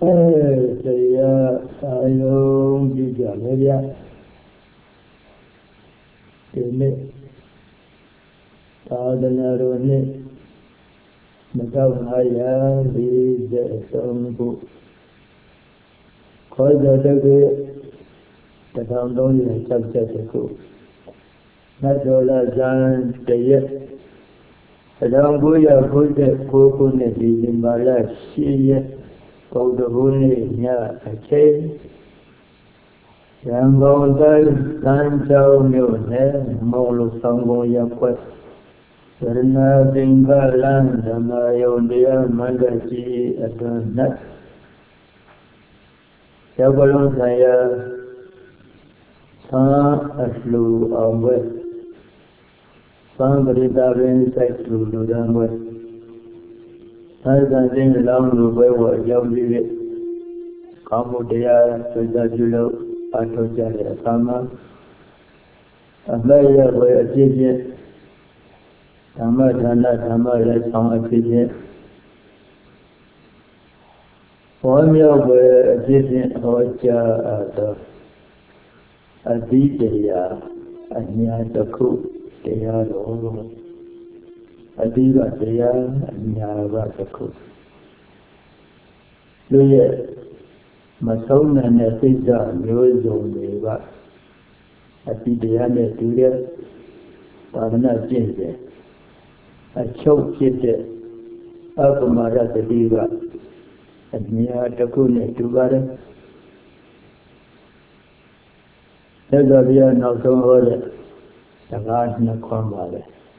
တရားအာယုံကြည့်ကြမယ်ဗျဒီနေ့သာသနာတော်နှစ်2543ခုခေါ်တဲ့တက္ကသိုလ်1360ခုနတ်တော်လာဇန်တရက်1999ခုနှစ်ဒီဇင်ဘာလ10ရက်ဗုဒ္ဓဘုနေ့ညအချိန်ရန်ကုန်တိုင်းစမ်းချောင်းမြို့နယ်မော်လူဆောင်ကုန်ရပ်ကွက်ရဏသင်္ကလန်ဓမ္မယုံတရားမန္တကြီးအတွင်း၌ရောက်လုံးဆိုင်ရာသာအလှူအောင်ဝဲသံဃာတာပင်စိုက်လူလူတန်းဝဲသာသနာ့ရှင်လောင်းလူပွဲဝအကြောင်းပြု၍ကောင်းမှုတရားဆွေးနွေးပြုလို့အထောက်ကြတဲ့အခါမှာအမေရဝဲအဖြစ်ဖြင့်ဓမ္မဒါနဓမ္မလက်ဆောင်အဖြစ်ဖြင့်ဟောမြောက်ဝဲအဖြစ်ဖြင့်ဟောကြားသောအသီးတရားအညာတစ်ခုတရားတော်အသီးကတရားအညာကတစ်ခုလူရဲ့မဆုံးနိုင်တဲ့စိတ်ဓာတ်မျိုးစုံတွေကအသီးတရားနဲ့တူတဲ့သာသနာကျင့်တယ်အချုပ်ဖြစ်တဲ့အပမရတတိကအညာတစ်ခုနဲ့တူပါတယ်သက်တော်ပြနောက်ဆုံးဟောတဲ့စကားနှစ်ခွန်းပါပဲ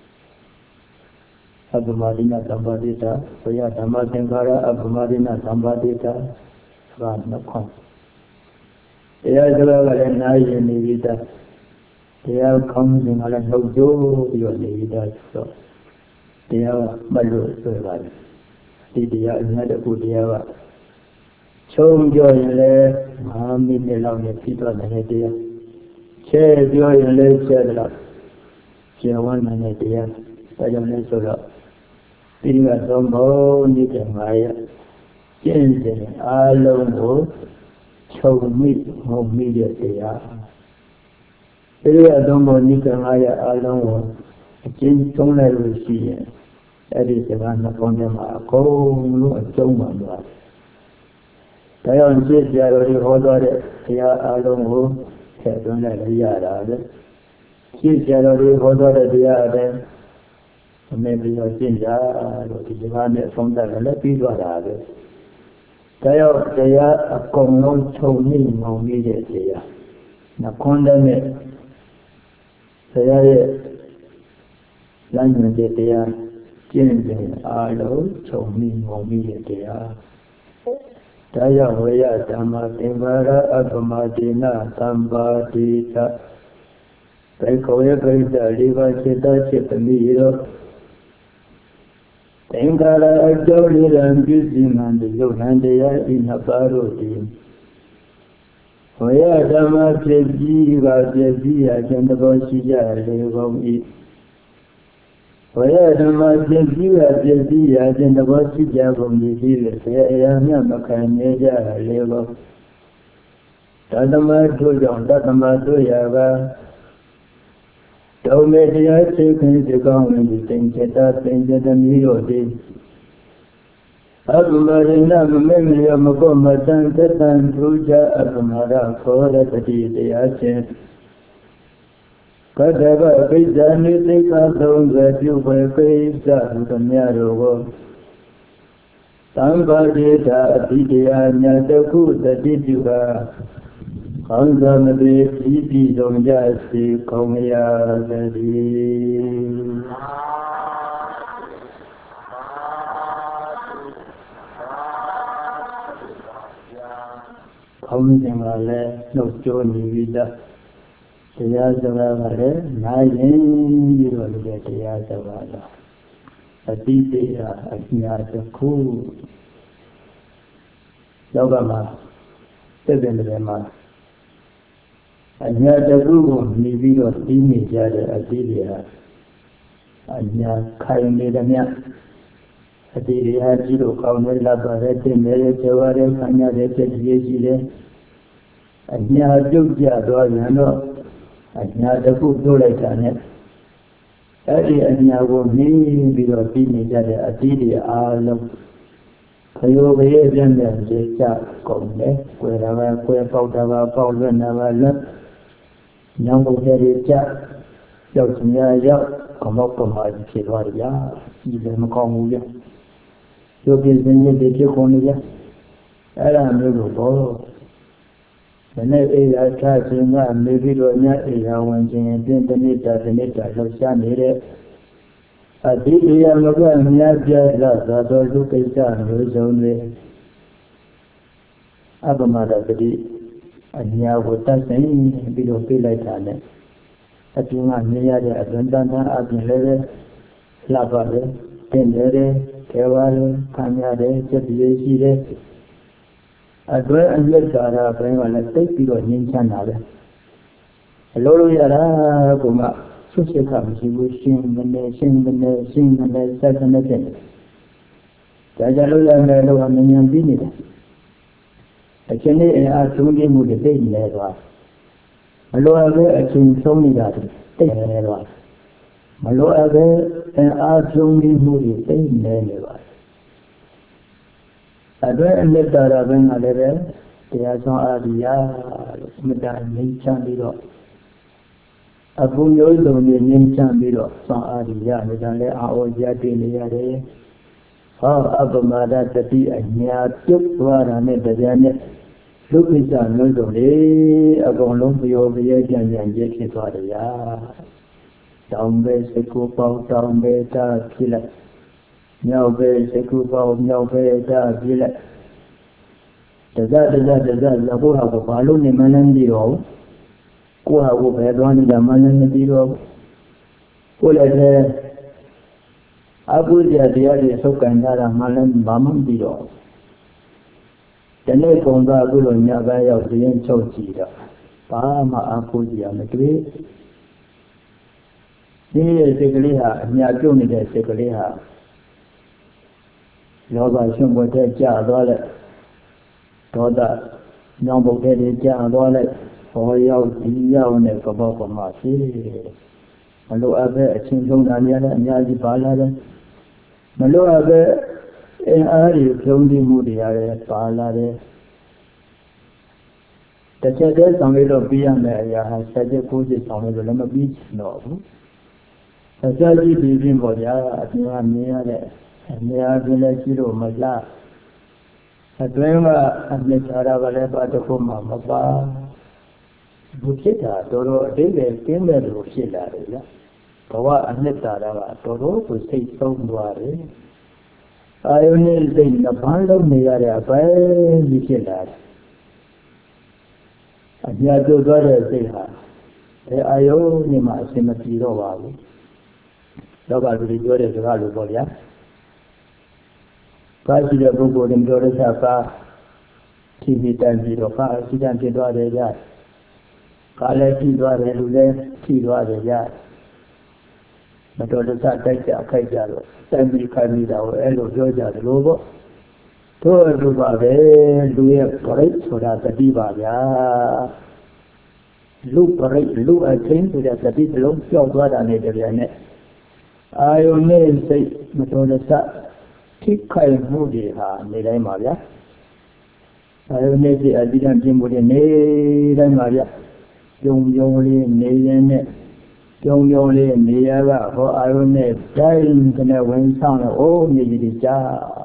အပမရိဏသမ္ပါဒိတာဘုရားဓမ္မသင်္ခါရအပမရိဏသမ္ပါဒိတာစကားနှစ်ခွန်းတရားစကားကလည်းနားရင်နေပြီးသားတရားကောင်းစဉ်ကလည်းနှုတ်ကြိုးပြီးတော့နေပြီးသားဆိုတော့တရားမလို့ဆိုပါတယ်ဒီတရားအများတခုတရားကချုံပြောရင်လည်း5မိနစ်လောက်နဲ့ပြီးတော့တဲ့တရားချဲပြောရင်လည်းချဲတော့ကျေဝန်းတဲ့တရားဒါကြောင့်လဲဆိုတော့ဒီကသုံးဖို့နေတဲ့9ရက်ကျင့်စဉ်အားလုံးကိုခြုံမိငုံမိတဲ့တရားဒီကသုံးဖို့နေတဲ့9ရက်အားလုံးကိုအကျဉ်းသုံးလိုက်လို့ရှိရင်အဲ့ဒီစကားနှခုထဲမှာအကုန်လုံးအကျုံးပါသွားတယ်။ဒါကြောင့်ရှင်းပြတော်ဟောသွားတဲ့တရားအားလုံးကိုထည့်သွင်းလိုက်ရတာပဲ။ရှင်းပြတော်ဟောသွားတဲ့တရားအတိုင်းအမေပြီးတော့ရှင်းကြလို့ဒီစကားနဲ့ဆုံးသက်လည်းပြီးသွားတာပဲ။ဒါကြောင့်တရားအကုန်လုံးခြုံမိငုံမိတဲ့တရားနှခုထဲနဲ့ဆရာရဲ့လမ်းညွှန်တဲ့တရားကျင့်စဉ်အားလုံးခြုံမိငုံမိတဲ့တရားဒါကြောင့်ဝေယဓမ္မသင်္ခါရအပမဒေနသမ္ပါတိသဘေခောယပရိစ္ဆလေးပါးจิตจิตမိရောသင်္ခါရအကြောင်းလေးရန်ပြုစီမံတဲ့ယုတ်ဟန်တရားဤနှစ်ပါးတို့သည်ဝေယဓမ္မဖြစ်ပြီးကဖြစ်ပြီးရခြင်းသဘောရှိကြလေကုန်၏ဝေယဓမ္မဖြစ်ပြီးရဖြစ်ပြီးရခြင်းသဘောရှိကြကုန်၏ပြီးလေဆရာအရာမြတ်မခံနေကြလေကုန်တသမတို့ကြောင့်တသမတို့ရာကဒုံမေတရားသိခင်ဒီကောင်းဝင်ဒီသင်္ကေတသင်္ကေတမျိုးတို့သည်အပမရိဏမမေမယမကောမတံတတံထူကြအပမရခောရတတိတရားချင်းကတ္တဗပိစ္ဆာနိသိက္ခာ30ပြုဝေပိစ္ဆာသူမြတ်တို့ကိုသံဃာဒေတာအတိတရားညာတခုတတိပြုကကောင်းသောမတိပြည်ဆုံးကြစေကုန်ရာသတည်းကောင်းခြင်းကလည်းနှုတ်ကြိုးနေပြီးသားတရားစကားကလည်းနားရင်ပြီးတော့လည်းတရားစကားတော့အတိတရားအညာတစ်ခုလောကမှာတက်တယ်မှာအညာတစ်ခုကိုမြည်ပြီးတော့ပြီးနေကြတဲ့အတိတရားအညာခိုင်နေတယ်မြတ်အတိရိယာကြီးတို့ကောင်းတဲ့လပါတဲ့တင်နေတဲ့ကျေဝါတဲ့ခံရတဲ့တည်းရှိတယ်အညာပြုတ်ကြသွားပြန်တော့အညာတစ်ခုပြုတ်လိုက်တာနဲ့အဲ့ဒီအညာကိုမြင်ပြီးတော့ပြီးနေကြတဲ့အတိရိယာအားလုံးခရိုးဘေးပြန်ပြန်ကြည့်ကြကုန်တယ်။ကွယ်တာပါကွယ်ပေါက်တာပါပေါက်လွတ်တာပါလွတ်ညောင်းကုန်တဲ့ကြရောက်စမြရောက်ကမောက်ကမာဖြစ်သွားရဒီလည်းမကောင်းဘူးကြ။ရုပ်ပြင်းစင်းရဲ့ဖြစ်ကုန်နေကြ။အဲ့ဒါမျိုးလို့တော့ဒီနေ့အေးရချခြင်းကနေပြီးတော့ညအေးရဝင်ခြင်းပြင်တနစ်တာလှုပ်ရှားနေတဲ့အတိအယမကအများပြလာသာတော်လူကိစ္စမျိုးစုံတွေအပမဒတတိအညာကိုတတ်ဆိုင်ပြီးတော့ပြေးလိုက်တာနဲ့အပြင်ကမြင်ရတဲ့အတွင်းတန်းအပြင်လည်းလှပါတယ်တင်တယ်ခဲဝါလို့ခံရတယ်စက်ပြေးရှိတယ်အတွင်းအလက်သာရဘင်းကလည်းသိပြီးတော့ငြင်းချမ်းတာပဲအလိုလိုရတာကမှဆွတ်ချက်ခမရှိဘူးရှင်းမနေစက်ကနေတဲ့ကြာလို့ရမယ်လို့အမြင်မြန်ပြီးနေတယ်အချင်းလေးအားသုံးခြင်းမှုတွေသိနေသွားမလိုအပ်ပဲအချင်းဆုံးနေတာသိနေသွားမလိုအပ်ပဲအားသုံးခြင်းမှုတွေသိနေသွားအတွင်းအလက်သာရဘင်းကလည်းပဲတရားဆောင်အားဒီရလို့အမြဲတမ်းငြိမ်းချမ်းပြီးတော့အပူမျိုးစုံနဲ့ငြိမ်းချမ်းပြီးတော့ဆောင်အားရနေတာလဲအာဩရတည်နေရတယ်။ဟောအပမဒတတိအညာပြုတ်သွားတာနဲ့တရားနဲ့လူပိစ္ဆာမျိုးစုံလေအကုန်လုံးပြောပြရကြံကြံရဖြစ်သွားတယ်ရာ။တောင်းပဲစကူပေါင်းတောင်းပဲတာဖြစ်လိုက်။မြောက်ပဲစကူပေါင်းမြောက်ပဲတာဖြစ်လိုက်။တဇလက်ဖို့ဟာကိုဘာလို့နေမှန်းလည်းမသိတော့ဘူး။ကိုယ်ဟာကိုယ်ပဲသွားနေတာမှလည်းမသိတော့ဘူးကိုယ်လည်းအပုဒ်တရားတွေဆုပ်ကန်ကြတာမှလည်းဘာမှမသိတော့ဒီနေ့ပုံသားအခုလိုညဘက်ရောက်ရင်ချုပ်ကြည့်တော့ဘာမှအပုဒ်တရားမတွေ့ဒီရဲ့စိတ်ကလေးဟာအမြပြုတ်နေတဲ့စိတ်ကလေးဟာလောဘရှင်ဘွယ်တဲ့ကြာသွားလိုက်ဒေါသညောင်ပုတ်တဲ့ကြာသွားလိုက်ဟောရောက်ဒီရောက်နဲ့ကပောက်ကမှဖြစ်မလို့အပဲအချင်းဆုံးတာများလည်းအများကြီးပါလာတယ်မလို့အပဲအင်အားကြီးဖြုံးတိမှုတွေရတယ်ပါလာတယ်တစ်ချက်တည်းဆောင်လို့ပြီးရမယ်အရာဟာဆက်ချက်ကိုစစ်ဆောင်လို့လည်းမပြီးတော့ဘူးအစကြီးပြီးပြင်ပေါ်ကြအပြင်ကမြင်ရတဲ့အများကြီးလည်းရှိလို့မလားအတွင်းကအမြဲတမ်းကလည်းပါတခုမှမပါဘုဖြစ်တာတော်တော်အသေးပဲကျင်းမဲ့လို့ဖြစ်လာတယ်ဗျဘဝအနှစ်သာရကတော်တော်ကိုစိတ်ဆုံးသွားတယ်အာယုန်နဲ့စိတ်နှစ်ပန်းလုံးနေရတဲ့အပိုင်းကြီးဖြစ်လာတယ်အညာကျသွားတဲ့စိတ်ဟာဒီအာယုန်နဲ့မှအစင်မပြေတော့ပါဘူးလောကလူတွေပြောတဲ့စကားလိုပေါ့ဗျာကာရှိတဲ့ပုဂ္ဂိုလ်တွေပြောတဲ့စကားထိပြီးတန်ပြီးတော့ကာရှိတဲ့ဖြစ်သွားတယ်ဗျကာလည်းကြည့်သွားတယ်လူလည်းကြည့်သွားတယ်ကြမတော်တဆတိုက်ကြခိုက်ကြတော့တိုင်ပြီးခိုင်ပြီးတော့အဲ့လိုပြောကြတယ်လို့ပေါ့တို့လူပါပဲလူရဲ့ပရိတ်ဆိုတာတတိပါဗျာလူပရိတ်လူအချင်းဆိုတဲ့တတိတလုံးကြောက်သွားတာနဲ့တပြိုင်နက်အာယုန်နဲ့စိတ်မတော်တဆထိခိုက်မှုတွေဟာနေတိုင်းပါဗျာအာယုန်နဲ့စိတ်အတိအကျပြင်းမှုတွေနေတိုင်းပါဗျာပြုံလေးနေရင်နဲ့ပြုံလေးနေရကဟောအာရုံနဲ့တိုင်းကနေဝင်ဆောင်တော့အိုးမြေကြီးကြာ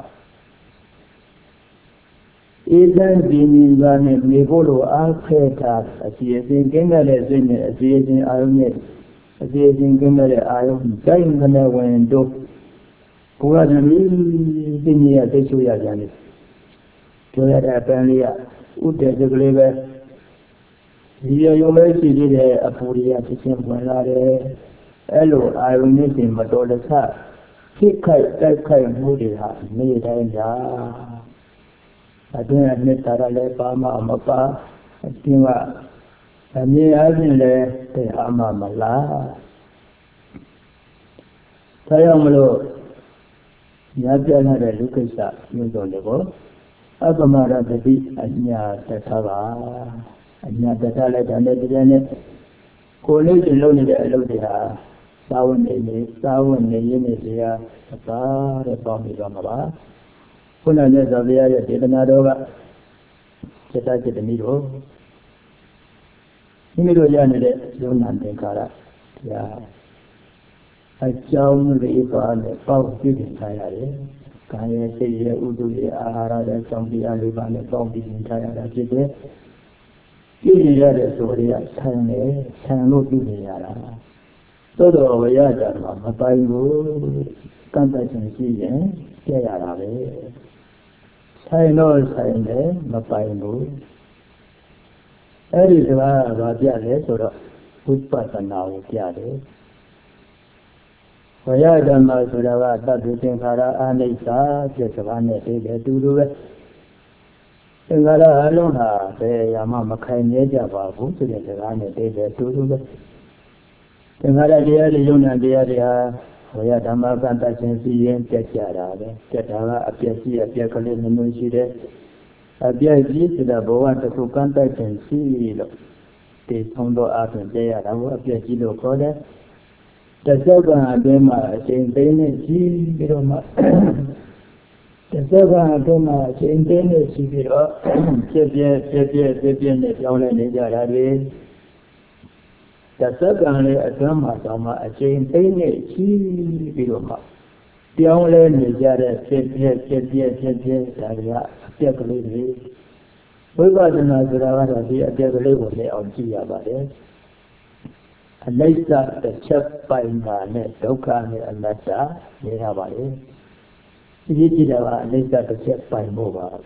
အေးတဲ့ဒီနည်းကနေမြေဖို့လိုအားခဲတာအစီအစဉ်ကင်းတဲ့စိတ်နဲ့အစီအစဉ်အာရုံနဲ့အစီအစဉ်ကင်းတဲ့အာရုံတိုင်းကနေဝင်တော့ဘုရားရှင်ဒီနည်းရသိချူရကြတယ်ပြောရတဲ့အပန်းလေးကဥတည်စကလေးပဲဒီရုံလေးရှိသေးတဲ့အပူတွေကဖြစ်ချင်းဝင်လာတယ်အဲ့လိုအာယုန်နဲ့တင်မတော်တဆဖြစ်ခိုက်တိုက်ခိုက်မှုတွေဟာနေတိုင်းကြာအတွင်းအနှစ်သာရလည်းပါမမပါအပြင်ကအမြင်အချင်းလည်းတရားမှမလားဒါကြောင့်မလို့ Yapjana the Lucasa, you don't go. Abamara the beat, Anya Tatava, Anya Tatala, and the Janet. College alone, Elodia, Sawan, Yenesia, the Tommy Ramava. Puna Nezavia, Devanadova, Chetaja the Middle. Middle Yanade, Yonan Tenkara. Yeah. I found the Ipa and the Pau Giving Tayare. Can I say, Udu, Ahara, and some the Aliban, the Pau Giving Tayara, Jide? Giving Yara, so they are Tane, Tano Giving Yara. Todo Yada, Mapayu, Cantation Season, Yara. Sino, Sine, Mapayu. That is why Raja, so the good person now, Yade. Vayadama Sudava Tatunkara Anisa, Jesavane, they do it. Ingara Alona, they Yamama Kainaja Babu, to the Javane, they do it. Ingara Dia, the Yuna Dia, Vayadama Bantation, Tekara, Ketara, Apiasi, Apiakali, Nushide, Apiaki to the Boa to contact and see the Tondo Art and they are Apiaki Koda. The second Adema, Saint Denis, Giroma. The second Adema, Saint Denis, Giroma, Sepian, Yolan, Yarabe. The second Adama, Dama, Saint Denis, Giroma. The only Yara, Sepian, Daria, Pekali. We got another Pekali on Gia Bade. Later, the chap by Mane, Dokane, and Lata, they have a later the chap by Mova.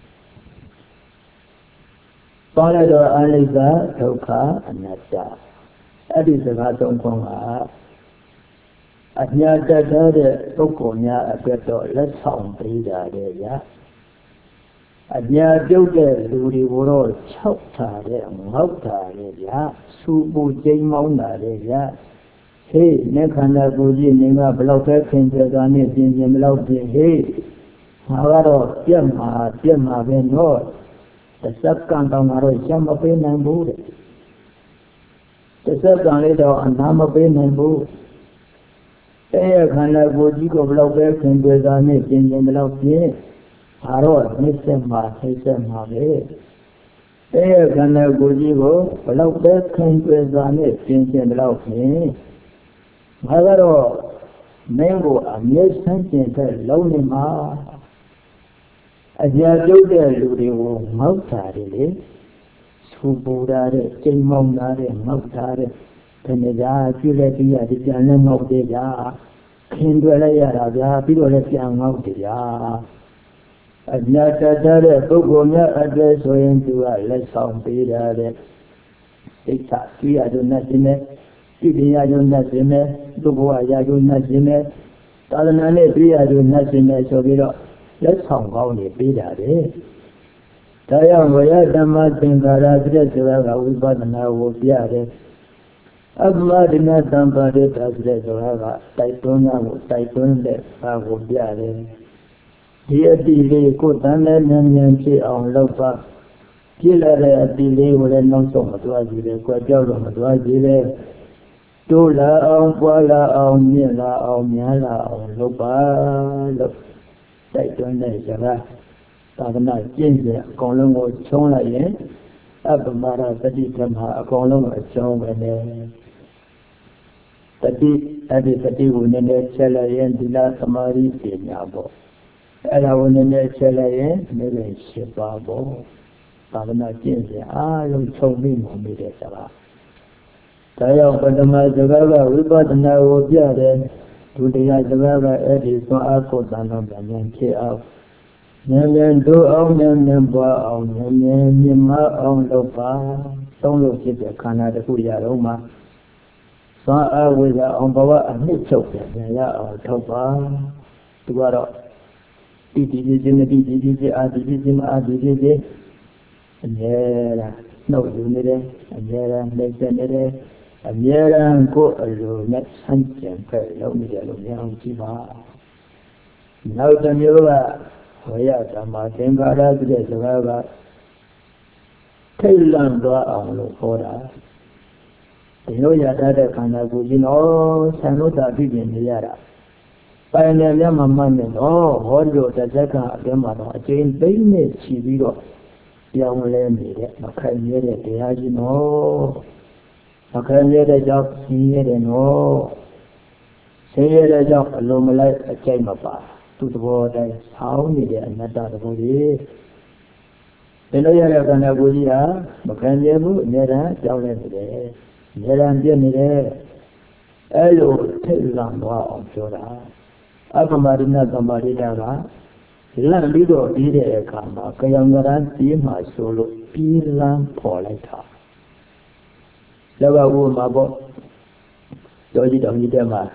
Panado Aliza, Doka, and Lata. That is the Raton Konga. At Nyata, the Okonia, a better, let's sound breeder there. At Nyata, Ludi Woro, Chopta, Mauta, yeah. Subu Jaymauna, yeah. Hey, Nekana Buji, Nima, Blocker, Kinjagani, Jim Lauti, hey. Havaro, Yama, Venor. The subcount Shama Pain and Buddha. The subcount later on Nama Pain and Buddha. Hey, Kana Buji, Blocker, Kinjagani, Jim Lauti. Haro, Nisema, hey. There can I go you, allow that kind of Zane, since and allow me. Mother, Mango, a mere sentence, lonely ma. As you are there, you Mautari, Subudare, Jaymonare, Mautare, Peneda, Julia, the Janan of the Ya, Kindwella, Pidoletia, Mautia. At Nata, Bogonia address went to a less sound period. It's a key, I do nothing. Giving I do nothing. Dubo, I do nothing. Talanane, I do nothing. So we don't. Let's sound only period. Tayam, where the Martin Garagres, we got an hour of Yare. Abmadina, somebody does that. Typhoon, I would Yare. Here delay could and on Lopa. Killer at delay with a non so much was the Quajorum, Dola on Walla on Mila on Miala on Lopa. Titan Nazara. Tagna, Ginger, Colongo, Chona, Abamara, Tadikama, a column of Chong and Tadi, Adi Tadi, Nene, Chela, and Dila Samari, Yabo. Ella Chelaye, maybe Shipabo, Pagana Jinsi, you told me, Mumida. Taya Padama Zavara, we got an hour of Yare, to the Yazavara Eddie, so I put on and K out. Nyan do on Yamba on Yama on Lopa, don't look at the Canada Roma. So I was on Baba and Mitchell, and on Topa, to what up. Division, and there, no unity, and there, make the and there, go alone, next hunting, very lonely, Chiva. Now the new Wayatama Tengara Gresava Tailandra on Hora. The Noyata Kanagujino, Sanuta Bigin Yara. By the Yamaman, oh, Hodo, the Zaka, Yamano, Jane Bain, Chiviro, young lady, Macayere, the Agino, Macayere job, here and oh, say a job, Lomala, a chamber. To the water, how needed another body. The lawyer of Anabulia, Macanjabu, Nera, down there, Nera and Jenny. Hello, Telamwa on Flora. Abamarina Gamarina, Lambido, Ide Kama, Kayangaran, Tima Solo, Pilam Poleta. Lava Mabo, Dodi Domidema.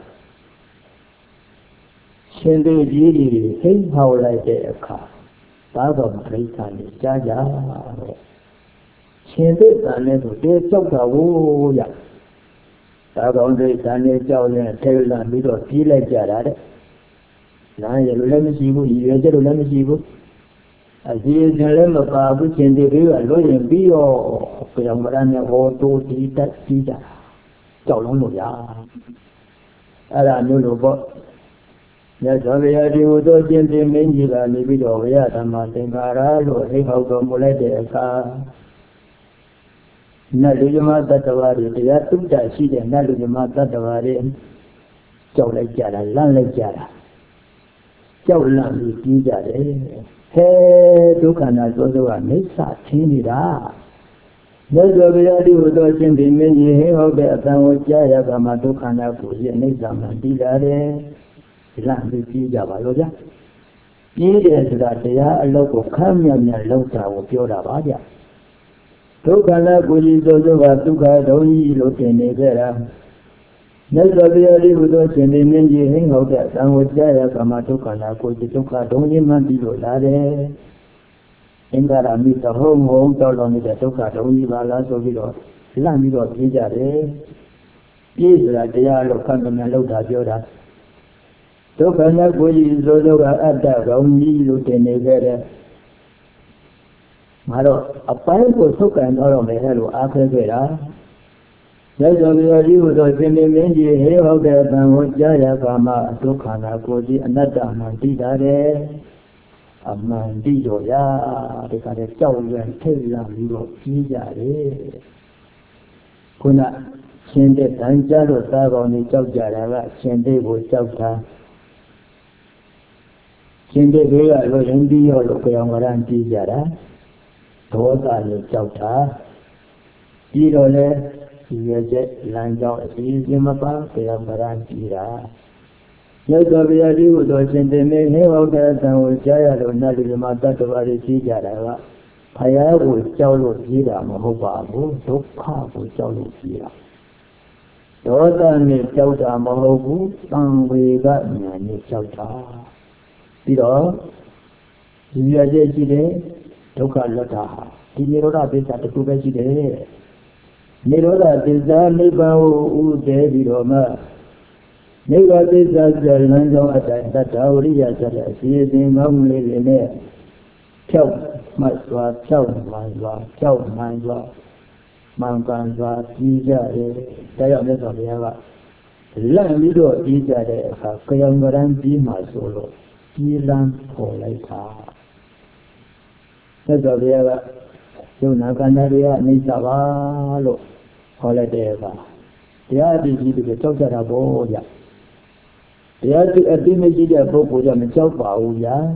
Send the Giri, hey, how like a car. Baba Maritan is Jaja. Send it and let talk a woo ya. Baba on the Daniel Jowl and tell and middle of tea like Jarad. Now you let me see you, you let me see you. As he is in Lemma Babu, send the river, Loyan be or Kayamaran or to tea that Tita. Jolonga. I know about. Yes, we are the Udo Jimmy Minjila, Libido, Yatamatingara, Hiko Mulete, Nalujama Tatavari, the Yatuta, she and Nalujama Tatavari, Jola Jara, Lanla Jara, Jolan Tijare, Hey, Dukana Zoa, Misa, Tinida. Yes, we are the Udo Jimmy Minji, the Jaya Gamadukana, Nizam and Dilare. Land Java Loja. Yes, that they are a local camion and Lota of Yoravaya. Tokana Gulizoa Tuka, Doni, Lotenegera. Nesavia would watch in the Minji hang out that and with Jaya Kamatukana, Kojituka, Doni Mandilo Lade. Ingara meet a home, told on the Toka, Doni Valas of Vilo, Lamido Vijare. Yes, that they are local and Lota Yoda. Tokana Guli Zoga at the Romi Lutenegere. Maro, a pipe was so kind of a hello after Vera. Yes, we would have been in the hair of the Jaya Kama, Tokana Goli, another Mandidare. A Mandido ya, they got a thousand Tela Pijare. Kuna send the Tanjaro Sagon in Jara, send they would Jauta. Sinde Vega was in the Yolokayaran Tijara, Toga Chauta, Irole, Yajet, Langa, Izimapa, Kayamaran Tira. Yes, we are you, those in the main of that and with Jaya or Nalimata to Tijara. Paya with Jalo Jira, Mahobabu, Toka with Jalo Jira. Toga and Chauta Mahobu, and we got me Chauta. Piro, Yajay, Toka Lota, Tinira Bisa to Kubajide. Niroda Bisa, Niba Ude Roma. Niba Bisa, Lanzo at that Auria, she is in only in there. Chow, Maswa, Chow, Manwa, Chow, Manwa, Manganwa, Tija, Diameter of Yava. Lamido Tija, Kayamaran Bima Solo. Pilam Poleta. That's a vera. You Naganaria Nisavalo Holadeva. They are busy to talk about Boya. They are to a dimage of Boya Michopauya.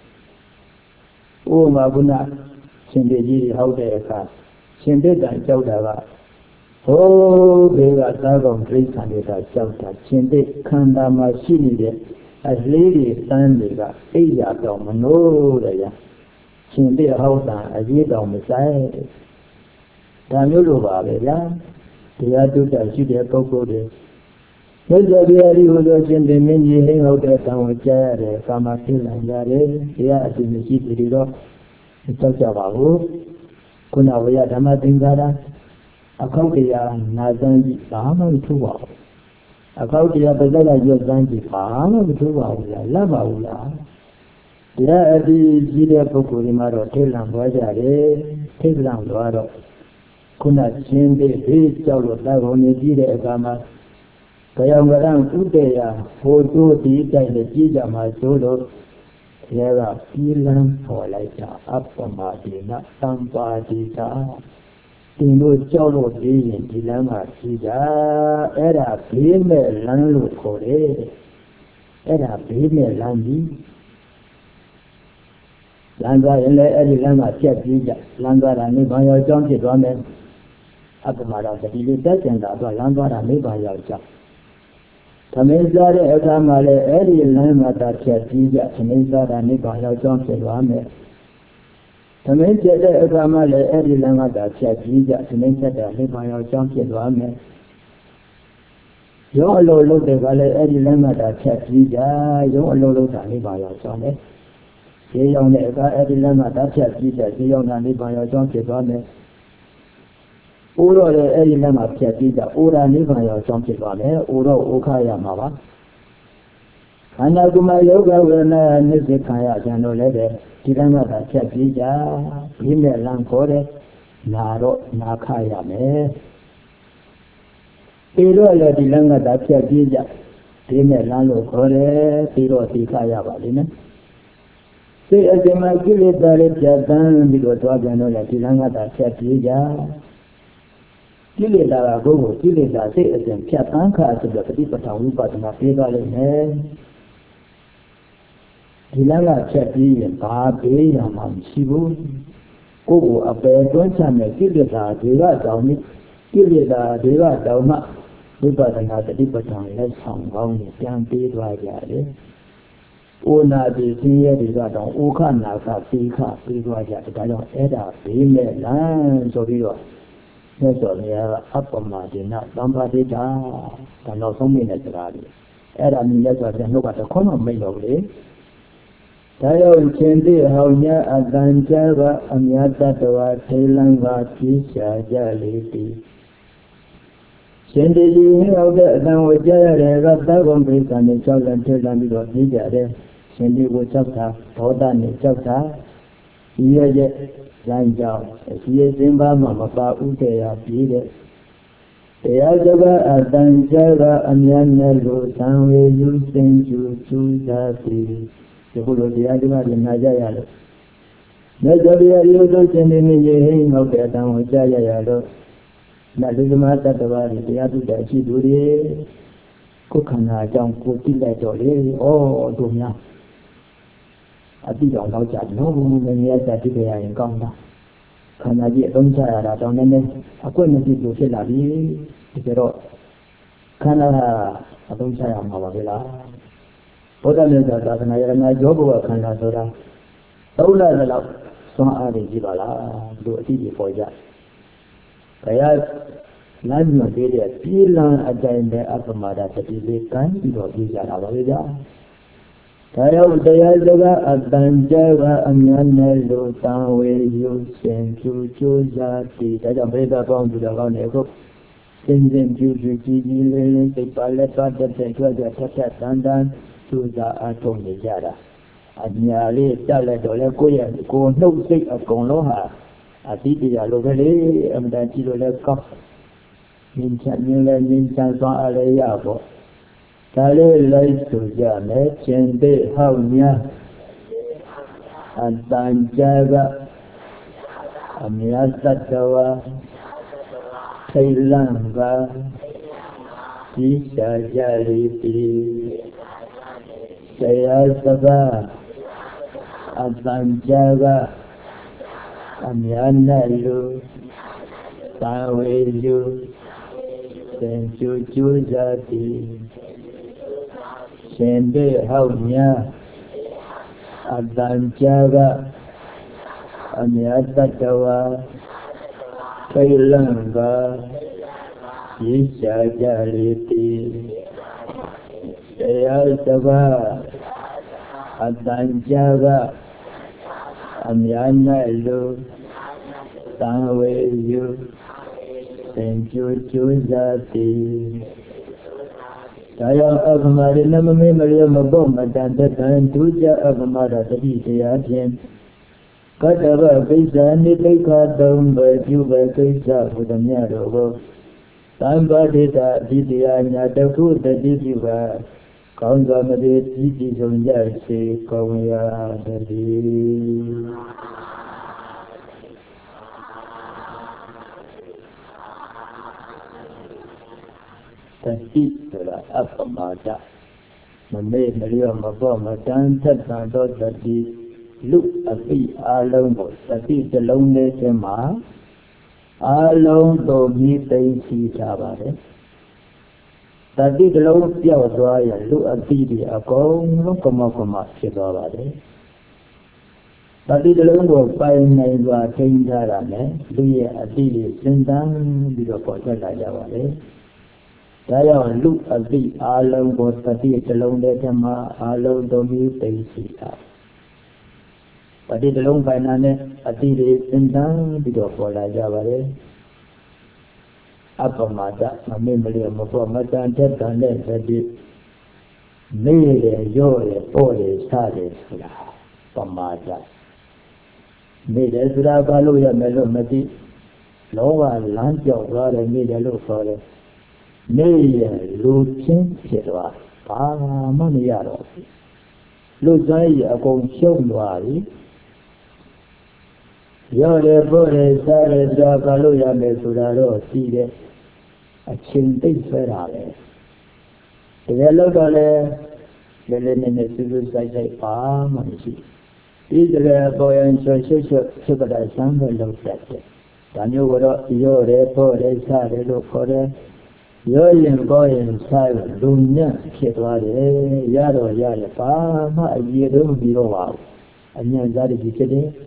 Oh, Mabuna, Sindiji, how they are. Sinded and Chaudava. Oh, they are Sagam 300 Chauta, Sinded Kanda Machine. As lady standing up, Asia Domino, Sindi House, as you don't decide. Tamuluba, they are to tell you their cocoa. Yes, we are you who in the mini hang out there, some with Jare, Kamatil and Yare, they are in the city of the Tokavahu, Kunawaya Damatingara, a Kokia, Nazan, Bahama, 2 hours. About the other your Zanji farm, Lava. There is Zilia Pokurimaro, Telam Wajare, Telam Waro. Kuna Chinde, his child, Lavoni, Zile Gama. Kayangaran Udea, Foto, the Jija, my solo. There are feeling for later, up from Martina, somebody. Tino Cholo being Dilama Sida, era female landlord Kore, era female landi. Langa in the Lama Chapija, Langa and Nibayo Junkie Roman, Akamara, the Billy and Langa and Nibayo Jump. Tamizare Ekamale, Eddie Lama Chapija, Tamizar and Nibayo Junkie Roman. Tamizare Ekamale, Eddie Lama Chapija, Tamizar, Nibayo Junkie Roman. Your Lolo de Vale, Eddie Lama Chapija, your Lolo Nibayo Junkie. They on the Edilama, that's a teacher, they on a Nibayo Junkie Rame. Uro Edilama Piatida, Ura Nibayo Junkie Rame, Uro Okaya Mava. Anaguma Yoga will not Nizikaya Janolede, Tirama Piatida, Pime Lankore, Naro Nakaya me. Piro Edilanga Piatida, Pime Lano Kore, Piro Tikaya Valina. Say as a Magili Jatan, because Wagano Latilanga that Chapija. Kilida go, Kilida say as a Chatanka to the Pipatan, but my favorite name. Tilanga Chapi, Babi, Amam Shibu. Go a bear, don't tell me, Kilida, Deva Downy, Kilida, Deva Dowma. We got another Pipatan, let's hang on the Yampi Dwagade. Una di siya di ka dong uka naka pika pika ja ka dong eda pime lan so bi lo ne so ne apama di na tamba di da da no song mi ne sara di eda mi ne so de no ka to khon mai lo le da yo chin ti hao nya adan ja ba amya tatwa thailan ba chi sha ja le ti Shin di ji hao de adan wa ja ya le ga ta gon pi kan ne chao lan thailan bi lo ni ja de Shindy would chapter, Toda chapter, Ye Lanjao, she is in Bamapa Utea, Pide. The Algaba Adanjava Amyanelo, Sanwe, you send you to the whole of the Algaba in Najayalo. Najavia, you don't send me of the Adam with Jayalo. Naduma Tatavari, the other that she do it. Cookana, John Cookie, oh, Dumia. I think on those that no woman yet that they are in Gonga. Can I get on Sarah down in it? I couldn't see to say that he is a rock. Canada, I don't say I'm over here. What I mean that I job work and I saw Ola the love, some are the Jibala, do a TV for that. I have live material, Pilan at the end of the mother that is a kind of Visa. Tayo Dayaga Adanjava Amyanelo Tawe Yusen Chuzati Tajambreda from the Lavoneko. Send them to Gigi, the Paletta, the Tata Sandan, to the Atomijara. Admiali Taladole, go no sick of Gonoha. Aditya Lovely, and then Chilo Minchan Aleyabo. Tale lies to Jane, Chende, Haunia, and Tanjaga, Amiasatawa, Kailanga, Isha Jaliti, Sayasaba, Atanjaga, Amianalu, Taweju, Senchu Jati. Sende Haunia Adanjaga Amiatatawa Kailanga Isha Jaliti Sayasava Adanjaga Amianalu Taweju Senchu Jati Daya Agamari Namame Maria Maboma Dantan Tuja Agamara Tadiapian Katava Pisa Nipeka Dumba Juba Pisa with a Nyaro Tambadita Didia Nataku the Diva Kaungamade Didi Zonjasi Kawaya Dadi Taditula Apamada Mame Maria Maboma Dantan Dodi Look at the Alongo, the loneliness in Ma Along to meet the sea Tabare. That did low Piawaya, look at the Akong, Lokomokoma Chibavare. That did long by name was Tindarane, be a didi Sindan, the Potajavare. Dion look at the Alongo, the loneliness in Ma Along to meet the sea Tabare. But it alone by Nane, a deed in down, video for La Javare. Upamada, a memory of Mopomata and Tetan, that did made a joy, body, started, Pomada. Made a Zrabaluya Melomati, Lower Land of Rada made a look for it. Made a looking, Chedwa, Maniaro. Luzai, a gong show, Yore Bore Sare Dragaluya Mesudaro Side a Chinti Ferale. The Logale, the Lenin Civil Society Palm and She. Israel boy and Sugar Samba looked at it. Daniel Yore Bore Sare Locore, Yorin boy and Sire Lunia, Ketware, Yaro Yare Palma, a year below. And then that is today.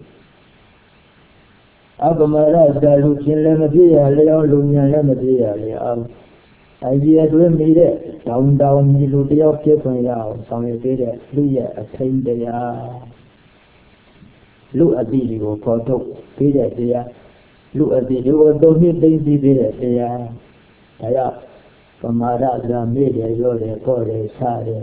Agamara Galukin Lemadia, Leo Lunia Lemadia, Leo. I had to meet it. Down, Miludia, Kipaya, some did it, Luya, a train there. Look at the video, photo, Peter there. Look at the video, don't meet the video there. Aya, from Mara, media, Yore, Kore, Sare.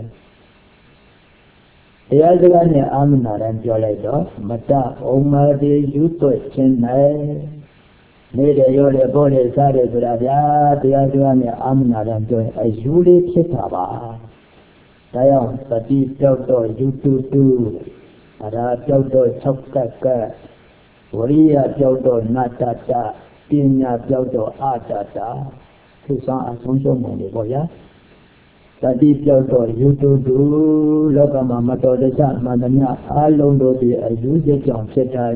The other one is Amna and Joledo, Mata, Omar, the Yuto, Chennai, made a Yore Bode Sare, the other one is Amna and Joy, a Juli Chitaba. Dion, Sati Toto, Yutu, Ada Toto, Chokaka, Waria Toto, Natata, Pina Toto, Atata, Susan Assumption Moniboya. Tadi Pioto, YouTube, Lokama Matodesa, Madania, Alondo, a user on Cheta,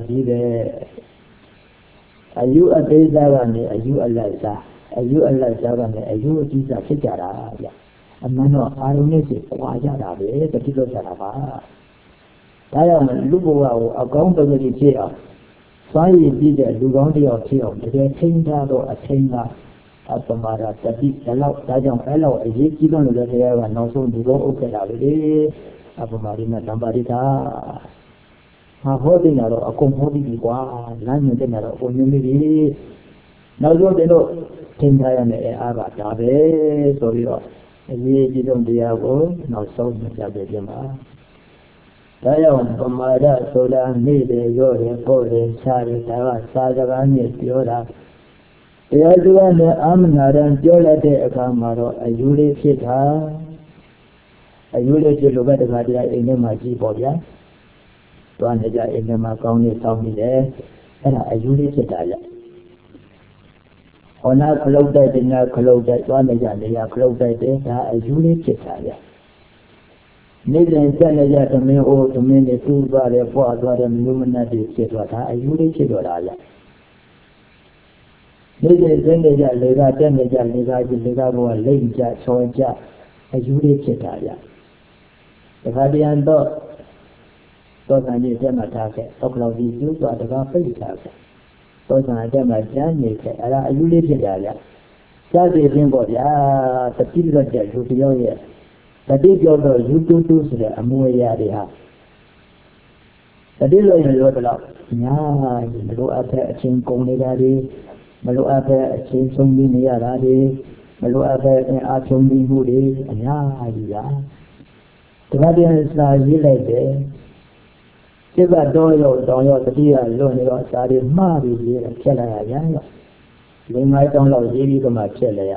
are you a Bezavani, are you a Liza, are you a Lizavani, are you a Giza Chitara? And Mano, I only say, Quajara, the Tito Sarava. Diana Lubo, a company chair. Finally, did a Lugondi or Tio, the Tinda or a Tinga. Apamara, Tadi, allow Tajam fellow, a Yaki on the air and also to go okay. Apamarina Tambarita. A holding a composing line dinner or maybe. Now they know Tinda and Abatabe, so you are a Yaki on the hour, now so much of the Jama. Dion, Pomada, Soda, Mide, Yore, Pole, Sari, Tava, Sadavani, Yoda. The other one, Amna and Jolate Akamaro, a Yuli Sita, a Yuli Lugata in the Maji Bodia, one in the Maconi Tommy there, and a Yuli Sita. On our clothes, in our clothes, one is a clothes, a Yuli Sita. Neither in Senator to me or to me the two by the four and luminati Sita, a Yuli Sita. This is Lega, Lega, Lega, Lega, Soja, a Yuri Chitaya. The Hadian dog, those I need them attack it, Okla Visu, but the Gaffy attack it. Those I them at Janny, a Yuri Chitaya. Saturday Rimbodia, the people of the Jupioya. The big order, you do the Amuya. The dealer in the Lodala, Nya, the low up a chain Conegadi. Malo apa chain song ni ni ada di Melo Abe Atom Budi, and Ya. The Guardian Star related. Siva Doyo, the dear Lonio, Sadi Mari, Chela, Lima don't know the my Chela.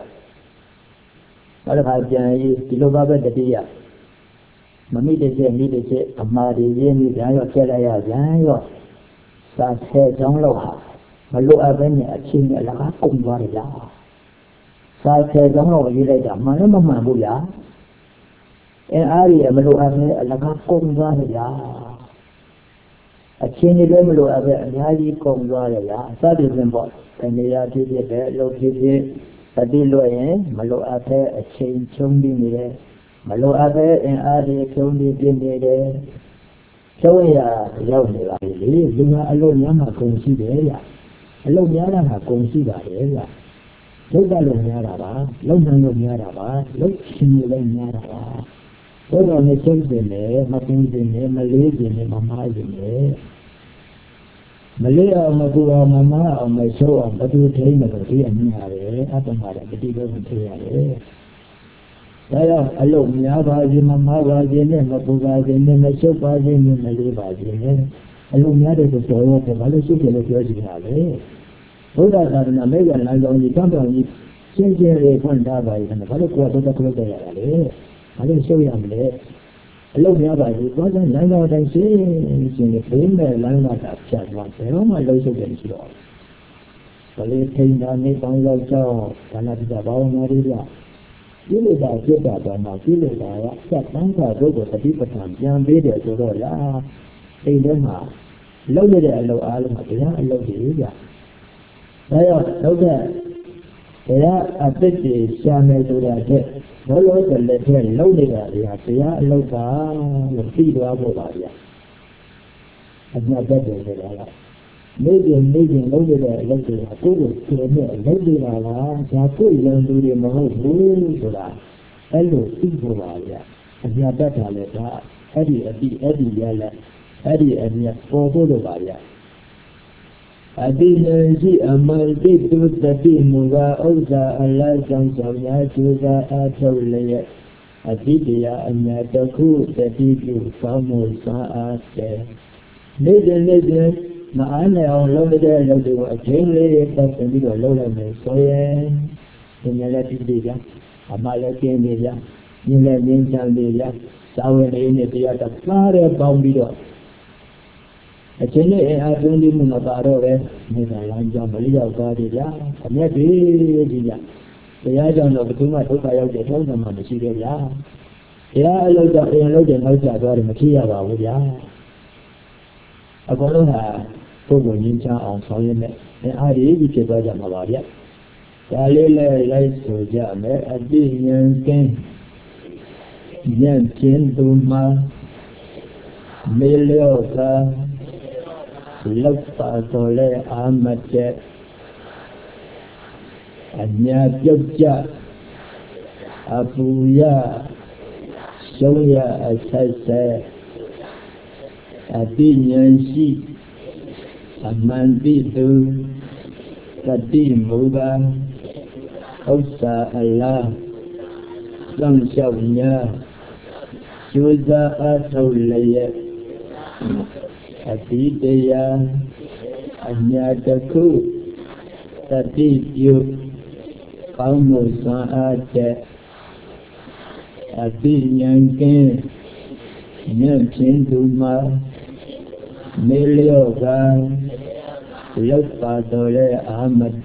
Malajan is Kilobaba the dear. Mammy de say, Amadi, Yemi, Yayo, Chela, Yayo. Sa xe trong lâu hả mà lúc ở bên nhà chim là các cùng vào để giá sa xe trong lâu như đây đó mà nó mà bù giá em ai mà lúc ở bên là các cùng vào để giá chim như đây mà lúc ở bên nhà gì cùng vào để giá sa đi bên bọn cái này là thì để lâu thì ta đi luôn mà lúc ở bên chim chung đi như đây mà lúc ở bên em ai chung đi như đây Cháu lâu này là lý nhưng mà lâu nhá mà cùng si để ya lâu nhá là cùng si bà để ya lâu ra lâu nhá là bà lâu nhá là bà lâu xin lên nhá là bà tối rồi này chơi gì nè mà cùng gì nè mà lý gì nè mà mai gì nè mà lý ông mà cô ông mà má ông mày số ông có tôi thấy mà cái anh nhà đấy áp ông mà cái đi đâu cũng thấy đấy đấy là lúc nhà bà gì mà má bà gì nè mà cô bà gì nè mà số bà gì nè mà lý bà gì nè lúc nhà đấy tôi nói thì bà lấy số tiền lấy gì nào đấy bữa đó là mấy cái này rồi gì trong đó gì xin để phân ra vậy thì bà lấy qua tôi đã được đấy bà lấy số tiền đấy lúc nhà bà gì có cái này nó đang xin để phim này là nó đã chặt vào thế mà lấy số tiền gì đó bà lấy tiền ra mấy con lâu cho bà là bây giờ bao nhiêu đi ra chỉ là đại chế đại đoàn nào chỉ là đại chắc chắn là đối với cái vật phẩm giang biết được rồi là đi đến mà lâu như vậy lâu à lâu mà thì lâu gì vậy đấy rồi lâu thế thì á tích thì xa mê tôi đã thế nói về lệ thế lâu như vậy thì lâu cả một tí đó vô lại vậy anh nói cái điều này là mấy chuyện lâu như vậy lâu thì là cố được chuyện này lâu như là cha cố lần đầu tiên mà không vui rồi làအဲ့လိုသိဖို့ပါဗျာအညာတတ်တာလည်းဒါအဲ့ဒီအတိအဲ့ဒီရလက်အဲ့ဒီအမြတ်ပေါ်ဖို့လိုပါဗျာအတိလည်းရှိအမှန်တိတုတတိမူကားဥစ္စာအလားဆောင်ဆောင်များကျူစာအထုတ်လျက်အတိတရားအမြတ်တစ်ခုတတိပြုကောင်းမှုစားအားတဲ့နေ့မအားနဲ့အောင်လုပ်တဲ့အလုပ်တွေကိုအချင်းလေးတက်ပြီးတော့လုပ်လိုက်မယ်ဆိုရင်ဒီနေ့လည်းဒီကြအမှလည်းကျင်းနေကြညင်လည်းငင်းချမ်းနေကြစာဝင်လေးနဲ့တရားတကားတဲ့ပေါင်းပြီးတော့အချင်းလေးအားသွင်းပြီးမှမပါတော့ပဲနေတာလမ်းကြောင်းမလျောက်သွားကြအမျက်တွေဒီကြတရားကြောင့်တော့ဘယ်သူမှဒုက္ခရောက်တဲ့ထုံးစံမှမရှိသေးဗျာတရားအလုပ်တော့အရင်လုပ်တဲ့နောက်ကျသွားတယ်မဖြစ်ရပါဘူးဗျာအကုန်လုံးဟာပုဂ္ဂိုလ်ရင်းချအောင်ဆောင်ရမယ်အားရည်ကြီးဖြစ်သွားကြမှာပါဗျဒါလေးလည်းလိုက်ဆိုကြမယ်အတိဉာဏ်ကင်းဉာဏ်ကျင်းသူမှာမေလျော့သာလောက်ပါတော်လဲအာမတ်တဲ့အညာပြုတ်ကြအပူရရှုံးရအဆက်ဆက်အတိဉာဏ်ရှိအမှန်တိသူတတိမူပါဥစ္စာအလားစောင့်ရှောက်ညာကျိုးစားအားထုတ်လျက်အတိတရားအညာတစ်ခုတတိပြုကောင်းမှုစွမ်းအားတဲ့အတိဉာဏ်ကင်းဉာဏ်ဖြင့်သူမှာမေလျော့ကလောက်ပါတော်လဲအာမတ်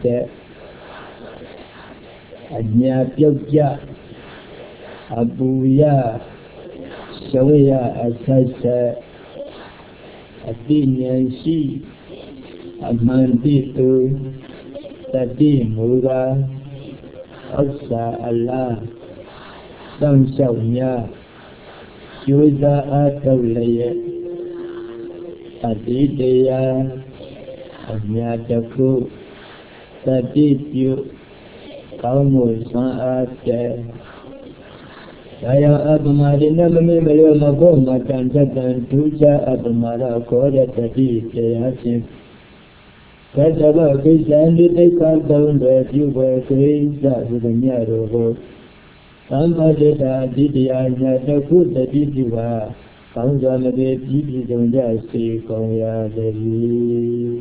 တဲ့အညာပြုတ်ကြအပူရရှုံးရအဆက်ဆက်အတိဉာဏ်ရှိအမှန်တိသူတတိမူကားဥစ္စာအလားစောင့်ရှောက်များကျိုးစားအားထုတ်လျက်အတိတရားအညာတစ်ခုတတိပြုကောင်းမှုစွမ်းအားတဲ့ဒါယအပမရိနမမေမလောမကောမတန်တတံဒုချအပမရခောရတတိတရားဖြင့် Kasaba Krishna Dekadam Rejuva Krishna Sudanyaro Sampadita Didyanya Takuta Didiva Kaunjanabe Dididonja Sri Konya Devi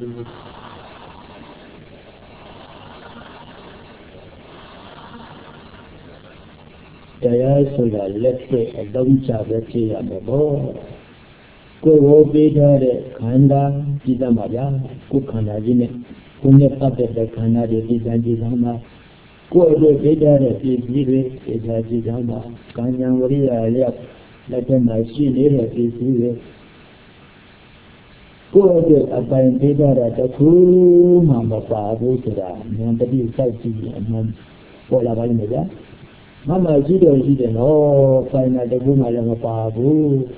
Daya Sula Lepre Adamcha Vati Amabo Ko Beda Kanda Jidamaya Kukana Jine Kunya Pate Kana Jidama Ko Beda Pizire Jidama Kanya Varia Lep Latema Shile Pizire Ko Abayan Beda Taku Mama Pabu Sura Nandadi Sati and Pola Valmeda Mama Jido no Fina de Bumala Pabu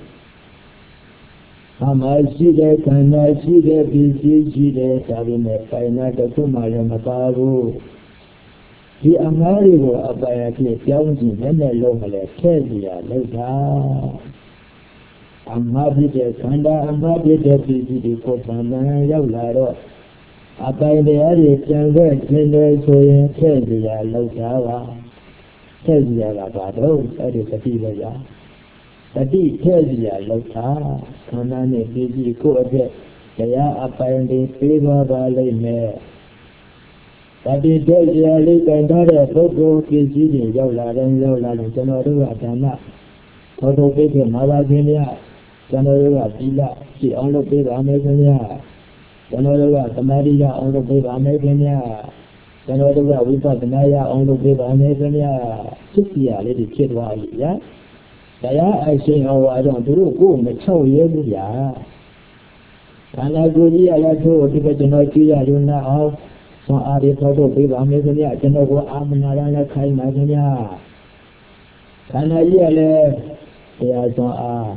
Mama Jide Kana Jide Bizi Jide Sabine Fina de Bumala Pabu The Amarigo Abayaki Youngi Nene Lomale Kezia Leda Amabide Kanda Amabide Bizi Kopana Yaularo Abayade Jango Tende Soya Kezia Lodawa Kezia Labado, that is a fever. Tadi Kezia Lota, Kanane Bizi Kobe, they are apparently favor valley mare. Tadi Kezia Lake and Dada Toto Bizi, Yola and Yola and Janora Dana, Toto Big Malavina, Janora Villa, she only big Americania, Janora Tamaria, only big Americania. Janora Vipatanaya on the Viva Americania, Sisia, Lady Kidwa, ya. Daya, I say, oh, I don't do go, the chow ya. Can I go here? I told you to know Kia Luna off. So are the total Viva Americania, Janova Amanara Kaimania. Can I hear? They are so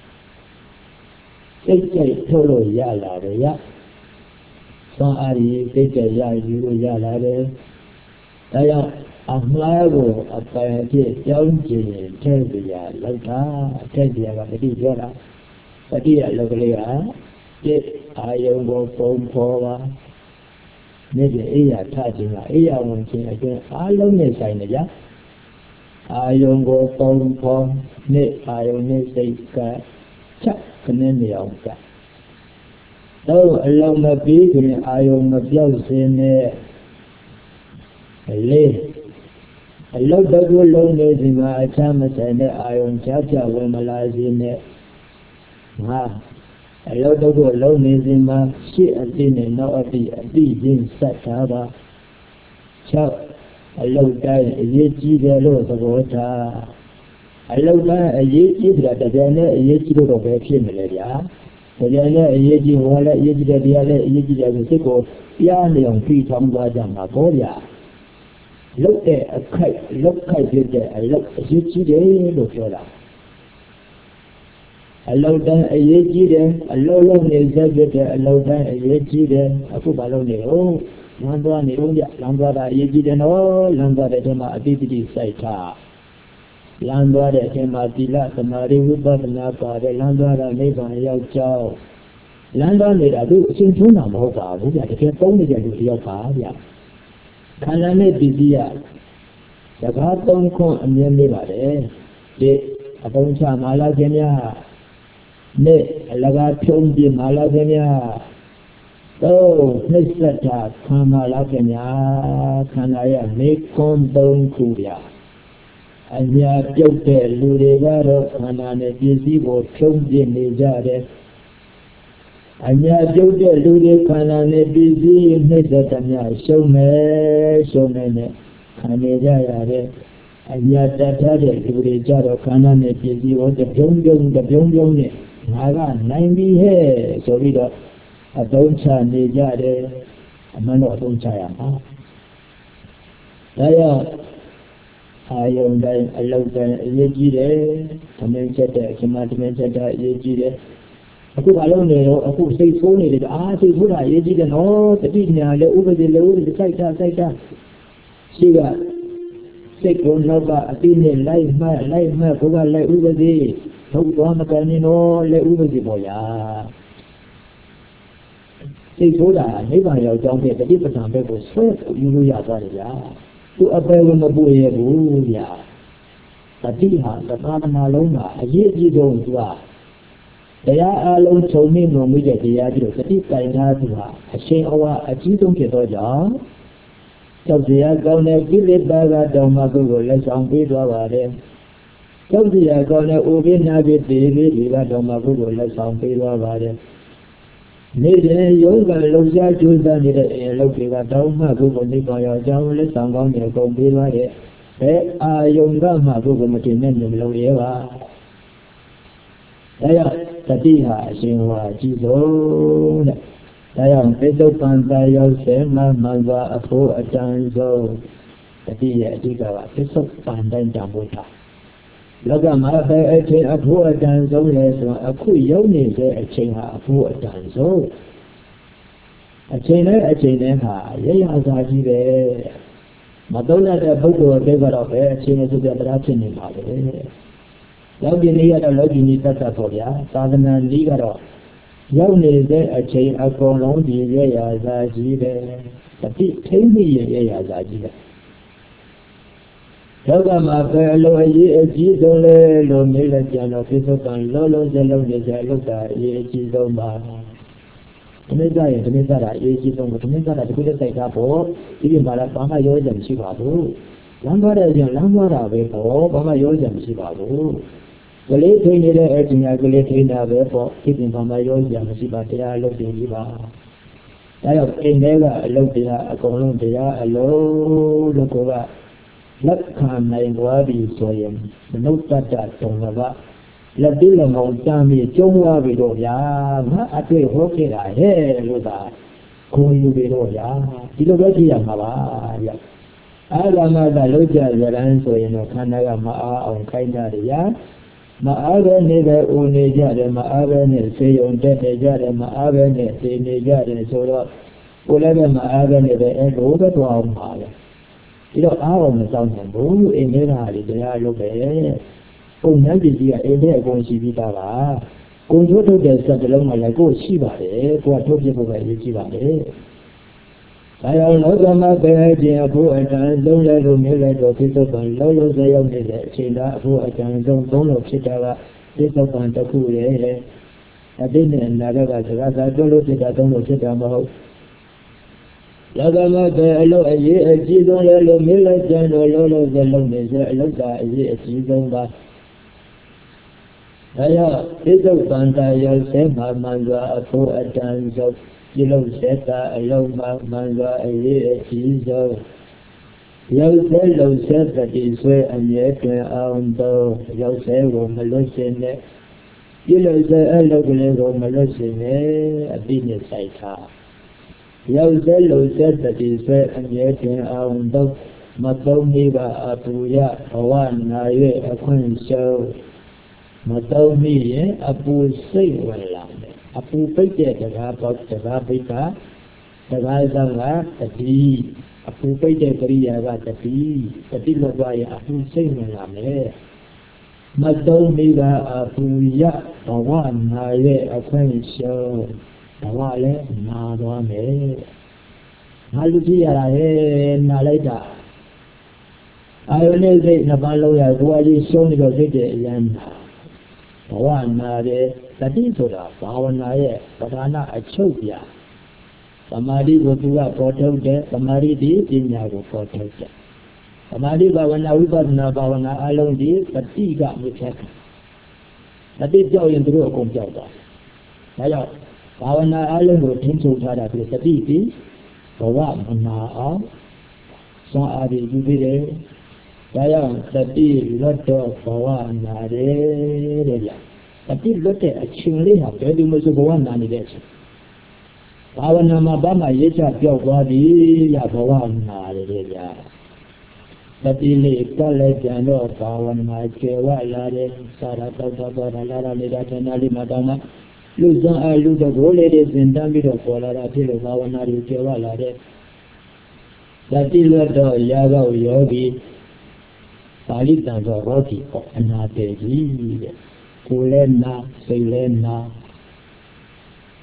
say, Tolo Yala, ya. So are you Yala? Daya, Amaro, a Payati, Youngi, Tezia, Lota, Tezia, Yola, Padia Logalia, Get Iowa Phone Pova, maybe Ea touching Ea one thing again, I don't know Sinaya. Iowa Phone Pom, Net Ione Saka, Chuck Canania. Oh, along the big and I own the blouse in there. I lay. I love that alone in my time and I own Chacha when my lies in there. I love that alone in my shit and dinner, not a big inside Taba. Chuck, I love that a yechi the Lord of water. I love that a yechi that a yechi of a female. Yana Yeji Walla Yeji Diale Yeji as a sickle, Yan Free Tom Wajama Boya. Look there, a kite, look kite, I look a Yuchi day, look yola. I love down a Yeji then, a low long is a low down a Yeji then, a Kubalone, oh, Lambra Neonia, Lambra Yeji then, oh, Lambra Dema, a BBD Saita. Landwara Kematila, the Mariba, the Napa, the Landwara Neva, Yao Landwara, do Sintuna Mopa, who got a only get to your father. Kanane Bidia, the Gaton Con and Yamibare, the Aboncha Malagenia, Ne, Lagatum di Malagenia. Oh, Mr. Kamalagenia, Kanaya, make con don Kuria. And we are built there, Ludegaro, and a busy or chum in the Jade. And we are built there, Lude, and a busy in the Zatania, so many, Kanejare. And we are that Ludegaro, Kanan, a busy or the Pyongyong, Naga, 90 hair, so we got a doncha, Nejade, a man of doncha. I own that, I love that, Yejide, Commencetta, Commandmenta, Yejide. I could alone, I could say so, I say, would I, Yejide, no, the Dina, the over the load, the Saita. She got sick on Nova, a thin life, my, over like over the, no, no, let over the boy. စိတ်ဆိုးတာနိဗ္ဗာန်ရောက်ကြောင်းတဲ့တတိပဌာန်ဘက်ကိုဆွဲယူလို့ရသွားတယ်ဗျာသူအပေကိုမပူရဘူးဗျာတတိဟာသာသနာလုံးမှာအရေးကြီးဆုံးသူကတရားအလုံးခြုံနေမှုမိတဲ့တရားကြီးကိုတတိပိုင်သားသူဟာအရှင်အဝါအကြီးဆုံးဖြစ်သောကြောင့်ကျောက်စရာကောင်းတဲ့ကိလေသာကတောင်မှကိုယ်ကိုလက်ဆောင်ပေးသွားပါတယ်ကျောက်စရာကောင်းတဲ့ဥပိ္ပနာပိတေလေးဒီကတောင်မှကိုယ်ကိုလက်ဆောင်ပေးသွားပါတယ်နေ့စဉ်ယောဂလှုပ်ရှားကြိုးစားနေတဲ့အလုပ်တွေကတောင်းမှကိုယ်ကိုနိဗ္ဗာန်ရောက်ကြောင်းလက်ဆောင်ကောင်းတွေအကုန်ပေးသွားတဲ့ဘယ်အာယုံကမှကိုယ်ကိုမတင်နဲ့မလုပ်ရဲပါဒါကြောင့်တတိဟာအရှင်ဟောအကြီးဆုံးတဲ့ဒါကြောင့်ပိဿုပန်တာရောက်စေမှမှန်စွာအဖို့အတန်ဆုံးတတိရဲ့အဓိကကပိဿုပန်တိုင်းတံဖို့တာလောကမှာပဲအချိန်အဖို့အတန်ဆုံးလဲဆိုအခုရောက်နေတဲ့အချိန်ဟာအဖို့အတန်ဆုံးအချိန်နဲ့အချိန်နဲ့ဟာရရစာကြီးပဲမသုံးတဲ့ပုဂ္ဂိုလ်တွေကတော့ပဲအချိန်နဲ့သူပြတရားဖြစ်နေပါလေလောကီနည်းကတော့လောကီနည်းတတ်တတ်ပေါ့ဗျာသာသနာနည်းကတော့ရောက်နေတဲ့အချိန်အကုန်လုံးဒီရရစာကြီးပဲတတိထိမ့်မိရရစာကြီးပဲလောကမှာပဲအလိုအရေးအကြီးဆုံးလေလို့မေးလိုက်ကြတော့ပိဿုပန်လောလောဆယ်လုံးနေကြလောက်တာအရေးအကြီးဆုံးပါဓမ္မစရဲ့ဓမ္မစတာအရေးကြီးဆုံးကိုဓမ္မစတာတခုတည်းစိုက်တာပေါ့ဒီပြင်မှာလည်းဘာမှရောကြမရှိပါဘူးလမ်းသွားတဲ့အချိန်လမ်းသွားတာပဲပေါ့ဘာမှရောကြမရှိပါဘူးကလေးထိနေတဲ့အချိန်ကလေးထိနေတာပဲပေါ့ဒီပြင်ဘာမှရောကြမရှိပါတရားအလုပ်တင်ကြီးပါဒါကြောင့်အိမ်ထဲကအလုပ်တရားအကုန်လုံးတရားအလုပ်လို့ကလက်ခံနိုင်သွားပြီဆိုရင်မနုဿတ္တတုံကလက်တိလမောင်တမ်းပြီးကျုံးသွားပြီတော့ဗျာငါအတွေ့ဟောခဲ့တာဟဲ့လို့သာကိုယ်ယူပြီတော့ဗျာဒီလိုပဲကြည့်ရမှာပါဗျာအာရမကလုံးကြရန်ဆိုရင်တော့ခန္ဓာကမအားအောင်ခိုင်းတာရမအားပဲနေတဲ့ဦးနေကြတယ်မအားပဲနဲ့ဆေးရုံတက်နေကြတယ်မအားပဲနဲ့သိနေကြတယ်ဆိုတော့ကိုယ်လည်းပဲမအားပဲနဲ့ပဲအဲ့လိုပဲတော့အောင်ပါပဲဒီတော့အားအောင်မစောင့်နိုင်ဘူးအိမ်ထဲကလေတရားလုပ်ပဲပုံဉာဏ်ပစ္စည်းကအိမ်ထဲအကုန်ရှိပြီးသားပါကိုယ်ထုတ်တဲ့စက်တလုံးကလည်းကိုယ်ရှိပါတယ်ကိုယ်ကထုတ်ပြဖို့ပဲအရေးကြီးပါတယ်ဒါကြောင့်လောကမှာပဲခြင်းအဖို့အတန်လုံးလဲလို့မြင်လိုက်တော့ပိဿုပန်လုံးလုံးစရောက်နေတဲ့အချိန်သားအဖို့အတန်ဆုံးသုံးလို့ဖြစ်တာကပိဿုပန်တစ်ခုရဲ့အတိတ်နဲ့အနာဂတ်ကစကားသာတွလို့ဖြစ်တာသုံးလို့ဖြစ်တာမဟုတ်လောကမှာပဲအလို့အရေးအကြီးဆုံးလဲလို့မြင်လိုက်ကြတော့လုံးလုံးစလုံးနေတဲ့အလုသာအရေးအကြီးဆုံးပါဒါကြောင့်ပိဿုပန်တာရောက်စေမှမှန်စွာအဖို့အတန်ဆုံးဒီလိုစေတာအလုံးမှန်စွာအရေးအကြီးဆုံးရောက်စေလုံစေတတိဆွဲအမြဲတွင်အောင်တော့ရောက်စေကိုမလွတ်စင်နဲ့ဒီလိုစေအလုပ်ကလေးကိုမလွတ်စင်နဲ့အပြည့်နဲ့စိုက်ထားရောက်စေလုံစေတတိဆွဲအမြဲတွင်အောင်တော့မသုံးမိပါအပူရဘဝနာ၍အခွင့်ရှုံးမသုံးမိရင်အပူစိတ်ဝင်လာတယ်အပူပိတ်တဲ့တရားပေါက်တရားပိတ်တာတရားဆောင်ကတတိအပူပိတ်တဲ့ကရိယာကတတိလွတ်သွားရင်အပူစိတ်ဝင်လာမယ်မသုံးမိကအပူရဘဝနာရဲ့အခွင့်ရှုံးဘဝလည်းနာသွားမယ်ငါလူကြည့်ရတာဟဲ့နာလိုက်တာအာယုန်နဲ့စိတ်နှစ်ပါးလုံးရကိုယ်အကြီးရှုံးနေတော့စိတ်တဲ့အရန်ဘဝနာတဲ့တတိဆိုတာဘာဝနာရဲ့ပဓာနာအချုပ်ပြသမာဓိကိုသူကပေါ်ထုတ်တယ်သမာဓိဒီပညာကိုပေါ်ထုတ်တယ်သမာဓိဘာဝနာဝိပဿနာဘာဝနာအလုံးဒီတတိကမြစ်ဖြတ်တတိကြောက်ရင်သူတို့အကုန်ကြောက်တာဒါကြောင့်ဘာဝနာအလုံးကိုထင်းချုပ်ထားတာပြီးတတိဒီဘဝမနာအောင်စွမ်းအားယူပြီးတယ်ဒါကြောင့်တတိလွတ်တော့ဘဝနာတယ်တဲ့ဗျာတတိလွတ်တဲ့အချိန်လေးဟာဘယ်သူမှဆိုဘဝနာနေတဲ့အချိန်ဘာဝနာမှာဘာမှရေးချပြောက်သွားပြီရဘဝနာတယ်တဲ့ဗျာတတိလေးကလည်းပြန်တော့ဘာဝနာကျေဝလာတယ်စာရတော့တော့လာရနေတာတဏှာလေးမှာတောင်းမှလူစွမ်းအားလူတော့ဘိုးလေးတွေစင်တန်းပြီးတော့ပေါ်လာတာဖြစ်လို့ဘာဝနာတွေကျေဝလာတယ်တတိလွတ်တော့ရာဂောယောဂီပါဠိတန်ဆိုရောတိပေါ့အနာတေကြီးတဲ့ကိုယ်လည်းနာစိတ်လည်းနာ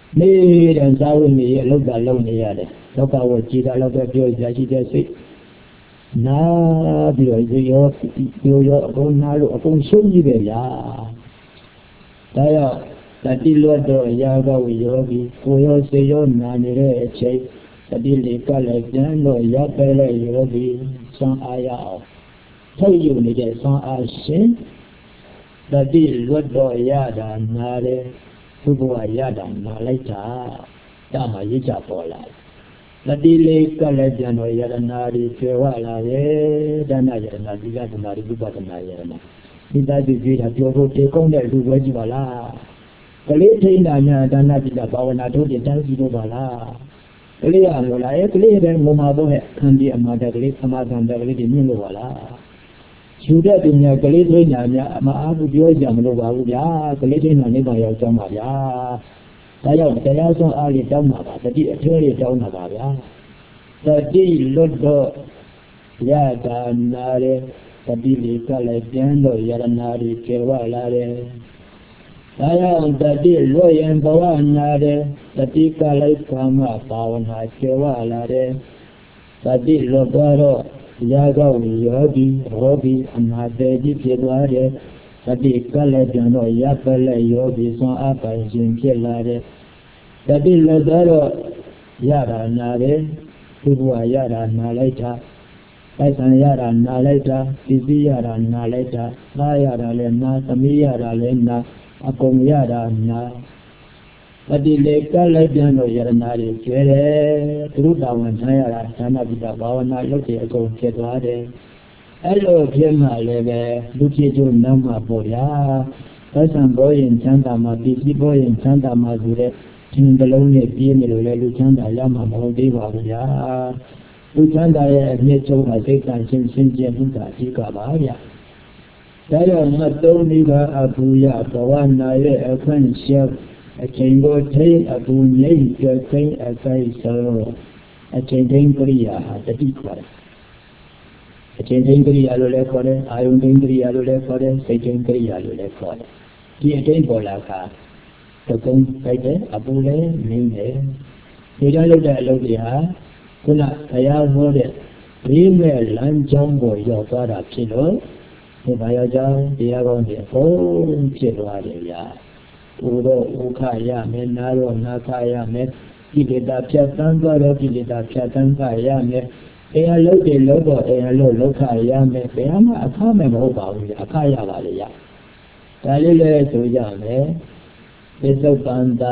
နေတယ်ဇာဝိနေရဲ့လောက်တာလုံးနေရတယ်လောကဝကြည်တာလောက်ပဲပြောကြရှိတဲ့စိတ်နာပြီးတော့ရောအကုန်နာလို့အကုန်ရှုံးကြည့်ပဲလားဒါရောက်တတိလွတ်တော့ရာဂဝိယောဂီကိုရောစေရောနာနေတဲ့အချိန်တတိလေးကလည်းပြန်တော့ရပ်ပဲလေယောဂီဆွမ်းအားရအောင်ထုတ်ယူနေတဲ့ဆွမ်းအားရှင်တတိလွတ်တော့ရတာနာတယ်သူကရတာနာလိုက်တာဒါမှရစ်ကြပေါ်လာတတိလေးကလည်းပြန်တော့ယရနာတွေကျွယ်ဝလာရဲ့ဒါနယရနာသီလသမာဓိဝိပဿနာယရနာဒီသားကြည့်တာပြောဖို့တေကုန်းတဲ့လူပဲကြည့်ပါလားကလေးထိန်းတာများဒါနတိလဘာဝနာတို့တန်းစီလို့ပါလားကလေးရလို့လားကလေးတဲ့ငုံမှာတော့ခံပြီးအမှားတဲ့ကလေးသမာဓိတဲ့ကလေးတွေမြင်လို့ပါလားယူတဲ့ပညာကလေးထိန်းတာများမအားဘူးပြောကြမလို့ပါဘူးဗျာကလေးထိန်းတာနေပါရောက်ကြောင်းပါဗျာဒါကြောင့်တရားဆုံးအားလေးတောင်းပါပါတတိအထွေးလေးတောင်းတာပါဗျာတတိလွတ်တော့ရတာနာတယ်တတိလေးကလည်းပြန်တော့ယရနာတွေကျေဝလာတယ်ဒါကြောင့်တတိလွတ်ရင်ဘဝနာတယ်တတိကလည်းကာမဘာဝနာကျေဝလာတယ်တတိလွတ်တော့ရာဂဝိယောဂီရောဂီအနာတေကြီးဖြစ်သွားတယ်တတိကလည်းပြန်တော့ရပ်ပလဲယောဂီဆွမ်းအားပိုင်ခြင်းဖြစ်လာတယ်တတိလွတ်တော့ရတာနာတယ်သူကရတာနာလိုက်တာပိုက်ဆံရတာနာလိုက်တာပစ္စည်းရတာနာလိုက်တာသားရတာလည်းနာသမီးရတာလည်းနာအကုန်ရတာနာတတိလေကလည်းပြန်တော့ယရနာတွေကျွဲတယ်သူတို့တောင်းဝန်ထားရတာဌာနပိတဘာဝနာလုပ်တဲ့အကုန်ဖြစ်သွားတယ်အဲ့လိုဖြစ်မှလည်းပဲလူဖြစ်ကျိုးနောက်မှပေါ့ဗျာပိုက်ဆံဘောရင်ချမ်းသာမှပစ္စည်းဘောရင်ချမ်းသာမှဆိုတဲ့ဒီနှလုံးနဲ့ပြည့်နေလို့လည်းလူချမ်းသာရမှာမဟုတ်သေးပါဘူးဗျာလူချမ်းသာရဲ့အမြင့်ဆုံးကစိတ်တန်ရှင်းရှင်းကျင်းမှုကအဓိကပါဗျာဒါကြောင့်မသုံးဒီကအပူရဘဝနာရဲ့အခွင့်ရှောက်အချိန်ကိုထိအပူငိမ့်ကြသိအစိုက်ဆိုအချိန်သိကရိယာဟာတတိခေါ်တယ်အချိန်သိကရိယာလို့လည်းခေါ်တယ်အာယုန်သိကရိယာလို့လည်းခေါ်တယ်စိတ်သိကရိယာလို့လည်းခေါ်တယ်ဒီအတိုင်းပေါ်လာခါတကုန်းကြိုက်တယ်အပူလည်းငိမ့်တယ်ဒီကြောင့်လုပ်တဲ့အလုပ်တွေဟာခုနဘုရားဟောတဲ့ဘေးမဲ့လမ်းကြောင်းကိုရောက်သွားတာဖြစ်လို့ဒီဘာရောက်ကြောင်းတရားကောင်းတွေဘုံဖြစ်သွားတယ်ဗျာဥတော့ဥခရမယ်နာတော့နာခရမယ်ကိလေသာဖြတ်တန်းသွားတော့ကိလေသာဖြတ်တန်းခရမယ်အေရလုတ်တယ်လို့တော့အေရလုတ်လောက်ခရမယ်ဘယ်မှအခမဲ့မဟုတ်ပါဘူးအခရပါလေရဒါလေးလည်းဆိုကြမယ်ပစ္စုပန်တာ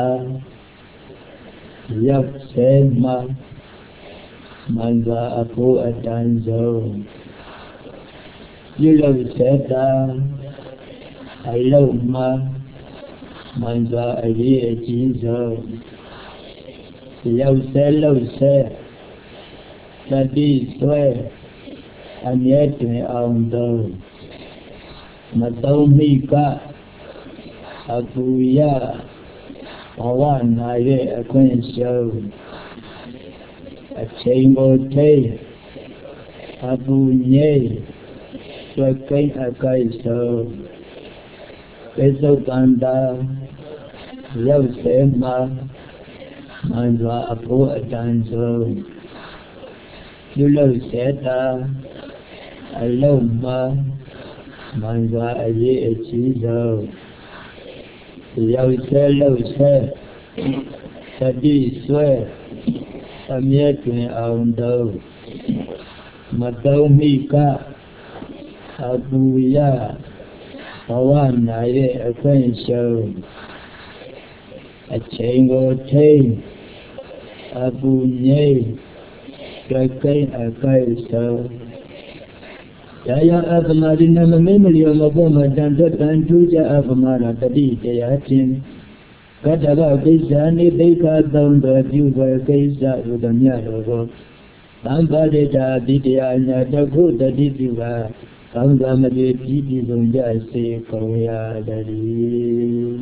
ရောက်စေမှာမန္တအဖို့အတန်ဆုံးပြုလုပ်စေတာအလုံးမှာမန္တအရေးအကြီးဆုံးရောက်စေလို့စေတတိဆွဲအမြဲတွင်အောင်တော့မသုံးမိကအပူရဘဝနာရဲ့အခွင့်ရှုံးအချိန်ကိုထိအပူငိမ့်ဆွဲကိန်းအကိုက်ဆုံးပိစုပန္တာရောက်စေမှာမန္တအဖို့အတန်ဆုံးပြုလုပ်စေတာအလုံးမှာမန္တအရေးအကြီးဆုံးရောက်စေလို့စေတတိဆွဲအမြဲတွင်အောင်တော့မသုံးမိကအပူရဘဝနာရဲ့အခွင့်ရှုံးအချိန်ကိုထိအပူငိမ့်ကြိုက်အကိုက်ဆုံးရာယအပမရိနမမေမလျောမပေါ်မတန်တတန်ထူးကြအပမရတတိတရားချင်းကတ္တဗကိစ္စနိသိက္ခာသုံးတော်ပြုပွဲကိစ္စဥဒ္ဓမြတ်တော်ကိုသံဃာတိတာတိတရားညာတခုတတိပြုကကောင်းသာမပြေပြီးပြည်စုံကြစေကုန်ရတည်း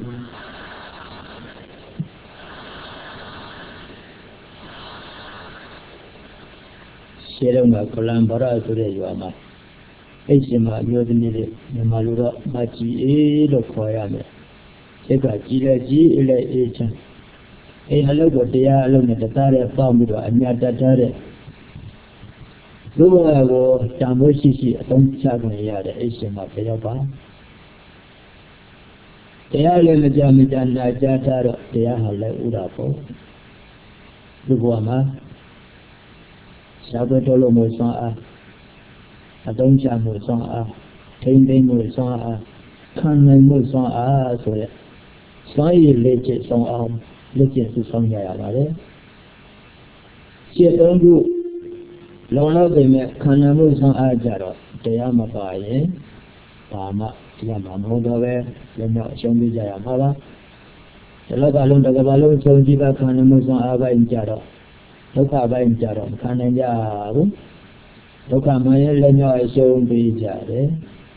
ရှေးတုန်းကကလံဗရဆိုတဲ့ရွာမှာအဲ့ဒီမှာအမျိုးသမီးတွေမြန်မာလူတော့မကြီးအေးလို့ခေါ်ရမယ်စိတ်ကကြီးလဲကြီးအေးလဲအေးချမ်းအလုပ်ကိုတရားအလုပ်နဲ့တသားတဲ့ပေါင်းပြီးတော့အမြတ်တတ်တဲ့လူ့ဘဝကိုတန်ဖိုးရှိရှိအသုံးချခွင့်ရတဲ့အိရှင်မှာဘယ်ရောက်ပါတရားလည်းမကြမကြနာကြားထားတော့တရားဟာလည်းဥဒ္ဒါပေါ့လူ့ဘဝမှာရှားပွေတော်လို့မစွမ်းအားအသုံးချမှုစွမ်းအားထိမ့်သိမ့်မှုစွမ်းအားခံနိုင်မှုစွမ်းအားဆိုရက်စွမ်းရည်လက်ကျဆောင်အောင်လက်ကျစုဆောင်ကြရပါတယ်ရှင်းသုံးခုလုံလောက်ပေမဲ့ခန္ဓာမှုစွမ်းအားကြတော့တရားမပါရင်ဘာမှတရားမဟုတ်တော့ပဲလည်းတော့အရှုံးပေးကြရမှာပါဒီလောကလုံးတစ်ကမ္ဘာလုံးဆုံးကြည့်ပါခန္ဓာမှုစွမ်းအားပိုင်းကြတော့ဒုက္ခပိုင်းကြတော့မခံနိုင်ကြဘူးဒုက္ခမှလည်းလည်းမြောက်အရှုံးပေးကြတယ်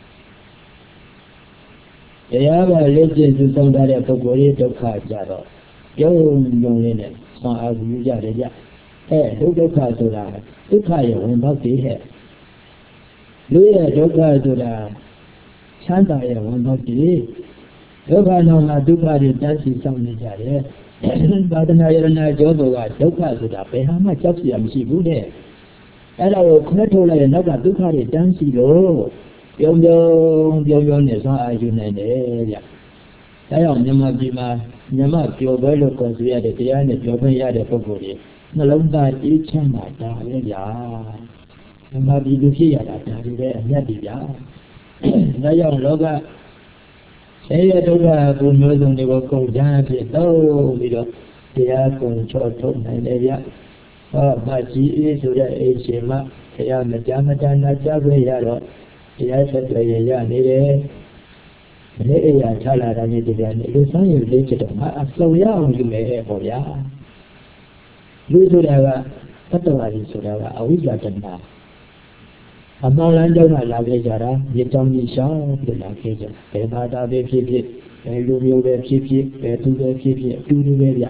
တရားကလက်ကျစုဆောင်တဲ့ပုဂ္ဂိုလ်ရဲ့ဒုက္ခကြတော့ပြုံးလေးနဲ့စွမ်းအားယူကြတယ်ကြဒုက္ခဆိုတာဒုက္ခရဲ့ဝင်ပေါက်တည်းဟဲ့လူရဲ့ဒုက္ခဆိုတာချမ်းသာရဲ့ဝင်ပေါက်တည်းဒုက္ခနောက်မှာဒုက္ခတွေတန်းစီဆောင်နေကြတယ်သာသနာယရဏကျောဘုကဒုက္ခဆိုတာဘယ်ဟာမှကြောက်စရာမရှိဘူးတဲ့အဲ့ဒါကိုခွဲထုတ်လိုက်ရင်နောက်ကဒုက္ခတွေတန်းစီလို့ပြုံးနဲ့ဆွမ်းအားယူနိုင်တယ်ဗျ။ဒါကြောင့်မြန်မာပြည်မှာမြန်မာပျော်ပွဲလို့ခေါ်ဆိုရတဲ့တရားနဲ့ပျော်ခွင့်ရတဲ့ပုဂ္ဂိုလ်တွေနှလုံးသားအေးချမ်းတာဒါပဲဗျာ။မြန်မာပြည်လူဖြစ်ရတာဒါတွေပဲအမြတ်ကြီးဗျာ။ဒါကြောင့်လောကဆင်းရဲဒုက္ခကိုမျိုးစုံတွေကိုကုန်ကြမ်းဖြစ်တော့ပြီးတော့တရားကုန်ချောထုတ်နိုင်တယ်ဗျ။ဟောဗကြီးအေးဆိုတဲ့အိမ်ရှင်မတရားမကြမ်းမတမ်းနာကြခွင့်ရတော့တရားဆက်သွယ်ရနေတယ်။ဒီအရာချလာတာနဲ့တရားနဲ့လူဆောင်ရည်လေးချက်တော့ငါအစုံရအောင်ယူမယ်ပေါ့ဗျာ။လူဆိုတာကသတ္တဝါကြီးဆိုတာကအဝိဇ္ဇာတဏှာအမောင်လန်းကြောင့်လာခဲ့ကြတာမြေတောင်ကြီးရှောင်းပြလာခဲ့ကြဘယ်ဘာသာပဲဖြစ်ဖြစ်ဘယ်လူမျိုးပဲဖြစ်ဖြစ်ဘယ်သူပဲဖြစ်ဖြစ်အတူတူပဲဗျ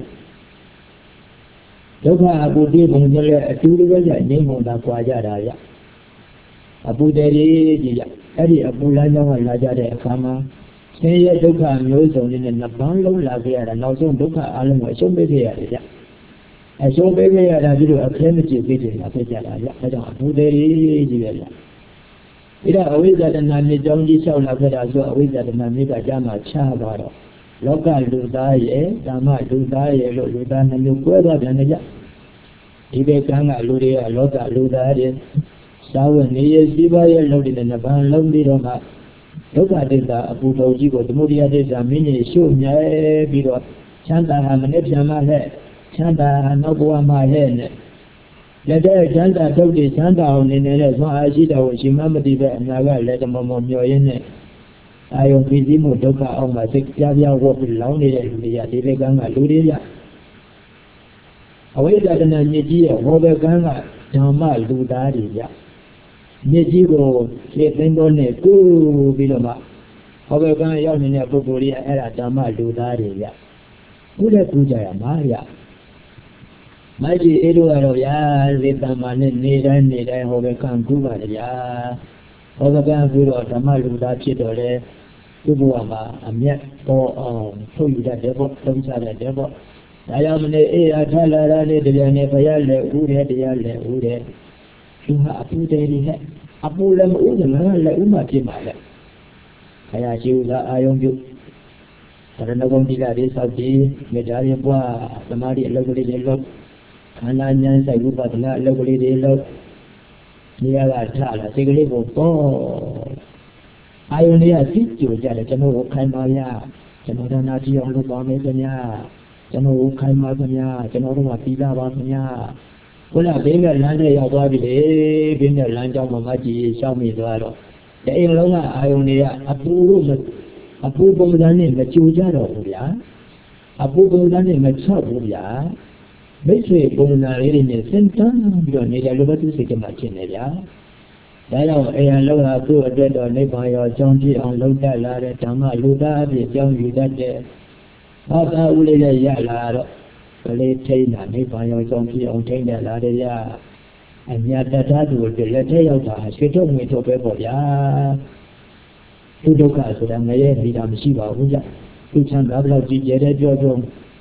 ဒုက္ခအပူတိပုံကြလဲအတူတူပဲဗျငြိမ်းမုံတာကြွာကြတာဗျအပူတည်းကြီးဗျအဲ့ဒီအပူလမ်းကြောင်းကလာကြတဲ့အခါမှာဆင်းရဲဒုက္ခမျိုးစုံနဲ့နှစ်ပန်းလုံးလာခဲ့ရတာနောက်ဆုံးဒုက္ခအလုံးကိုအရှုံးပေးခဲ့ရတယ်ဗျအရှုံးပေးခဲ့ရတာပြီးတော့အခက်မကြည့်ပေးတယ်လာခဲ့ကြတာဗျဒါကြောင့်အပူတည်းကြီးပဲဗျဒီတော့အဝိဇ္ဇာတဏှာမြေကြောင်းကြီးလျှောက်လာခဲ့တာဆိုအဝိဇ္ဇာတဏှာမြေကကြာမှချသွားတော့လောကလူသားရဲ့ဓမ္မလူသားရဲ့လို့လူသားနှမျိုးကွဲသွားပြန်ကြဒီဘက်ကံကလူတွေကလောကလူသားတွေသာဝနေရစီးပွားရေးလုပ်တဲ့နှစ်ပန်းလုံးပြီးတော့မှဒုက္ခဒိဋ္ဌာအပူတော်ကြီးကိုသမုဒိယဒိဋ္ဌာမင်းကြီးရှုမြဲပြီးတော့ချမ်းသာဟာမနေ့ပြန်မှလည်းချမ်းသာဟာနောက်ဘဝမှာလည်းနဲ့လက်တဲ့ချမ်းသာထုတ်ပြီးချမ်းသာအောင်နေနေတဲ့ဆွမ်းအားရှိတော်ကိုရှိမှမသိပဲအနာကလည်းတမမောမျောရင်းနဲ့အာယုံပြီးစီးမှုဒုက္ခအောင်မှာစိတ်ပြပြဝတ်ပြီးလောင်းနေတဲ့လူတွေကဒီဘက်ကံကလူတွေရအဝိဇ္ဇာတဏှာမြစ်ကြီးရဲ့ဟောဘက်ကံကဓမ္မလူသားတွေရမြစ်ကြီးကိုခြေသိမ်းတော်နဲ့ကူးပြီးတော့မှဟောဘက်ကံရောက်နေတဲ့ပုဂ္ဂိုလ်ကြီးအဲ့ဒါဓမ္မလူသားတွေရခုလည်းကူးကြရမှာရမကြီးအေးတို့ကတော့ဗျာဒီတမ္မာနဲ့နေတိုင်းဟောဘက်ကံကူးပါလေဗျာဟောဘက်ကံပြီးတော့ဓမ္မလူသားဖြစ်တော်လဲသူ့ဘဝမှာအမျက်ပေါ်အောင်ထုတ်ယူတတ်တယ်ပေါ့သုံးချတတ်တယ်ပေါ့ဒါကြောင့်မနေ့အေးအထလာတာလေးတရားနဲ့ဘုရားလည်းဥတယ်တရားလည်းဥတယ်သူဟာအပူတည်းလေးနဲ့အပူလည်းမဥတယ်ငါလည်းဥမှဖြစ်ပါလေဘုရားရှိဥသာအာယုံပြုတရဏဂုံတိလာလေးဆောက်ပြီးမေတ္တာရေးပွားသမာဓိအလုပ်ကလေးတွေလုပ်ခန္ဓာဉာဏ်ဆိုင်ဝိပဿနာအလုပ်ကလေးတွေလုပ်နေရာကထလာစိတ်ကလေးကိုပေါ်အာယုန်လေးကသိကြကြတယ်ကျွန်တော်ခိုင်ပါရကျွန်တော်ဒါနာကြည့်အောင်လုပ်ပါမယ်ခင်ဗျာကျွန်တော်ခိုင်ပါခင်ဗျာကျွန်တော်တို့ကပြီးလာပါခင်ဗျာခုနဘေးကလမ်းနဲ့ရောက်သွားပြီလေဘေးနဲ့လမ်းကြောင်းမှာမကြည့်ရှောက်မိသွားတော့ဒီအိမ်လုံးကအာယုန်တွေကအပူပုံစံနဲ့မကြူကြတော့ဘူးဗျာအပူပုံစံနဲ့မချော့ဘူးဗျာမိတ်ဆွေပုံစံလေးတွေနဲ့စဉ်းစားပြီးတော့နေတယ်လို့ပဲသူစိတ်ကမှဖြစ်နေဗျာဒါကြောင့်အရာလုံးဟာသူ့အတွက်တော့နိဗ္ဗာန်ရောကြောင်းကြည့်အောင်လုပ်တတ်လာတဲ့ဓမ္မလူသားအဖြစ်ကြောင်းယူတတ်တဲ့ဘာသာဥလေးနဲ့ရလာတော့ကလေးထိန်းတာနိဗ္ဗာန်ရောကြောင်းကြည့်အောင်ထိန်းတတ်လာတဲ့ရအမြတ်တရားသူတွေလက်ထဲရောက်တာရွှေထုတ်ငွေထုတ်ပဲပေါ့ဗျာသူဒုက္ခဆိုတာငရဲနေတာမရှိပါဘူးဗျသူချမ်းသာတော့ကြည်ကျတဲ့ပြော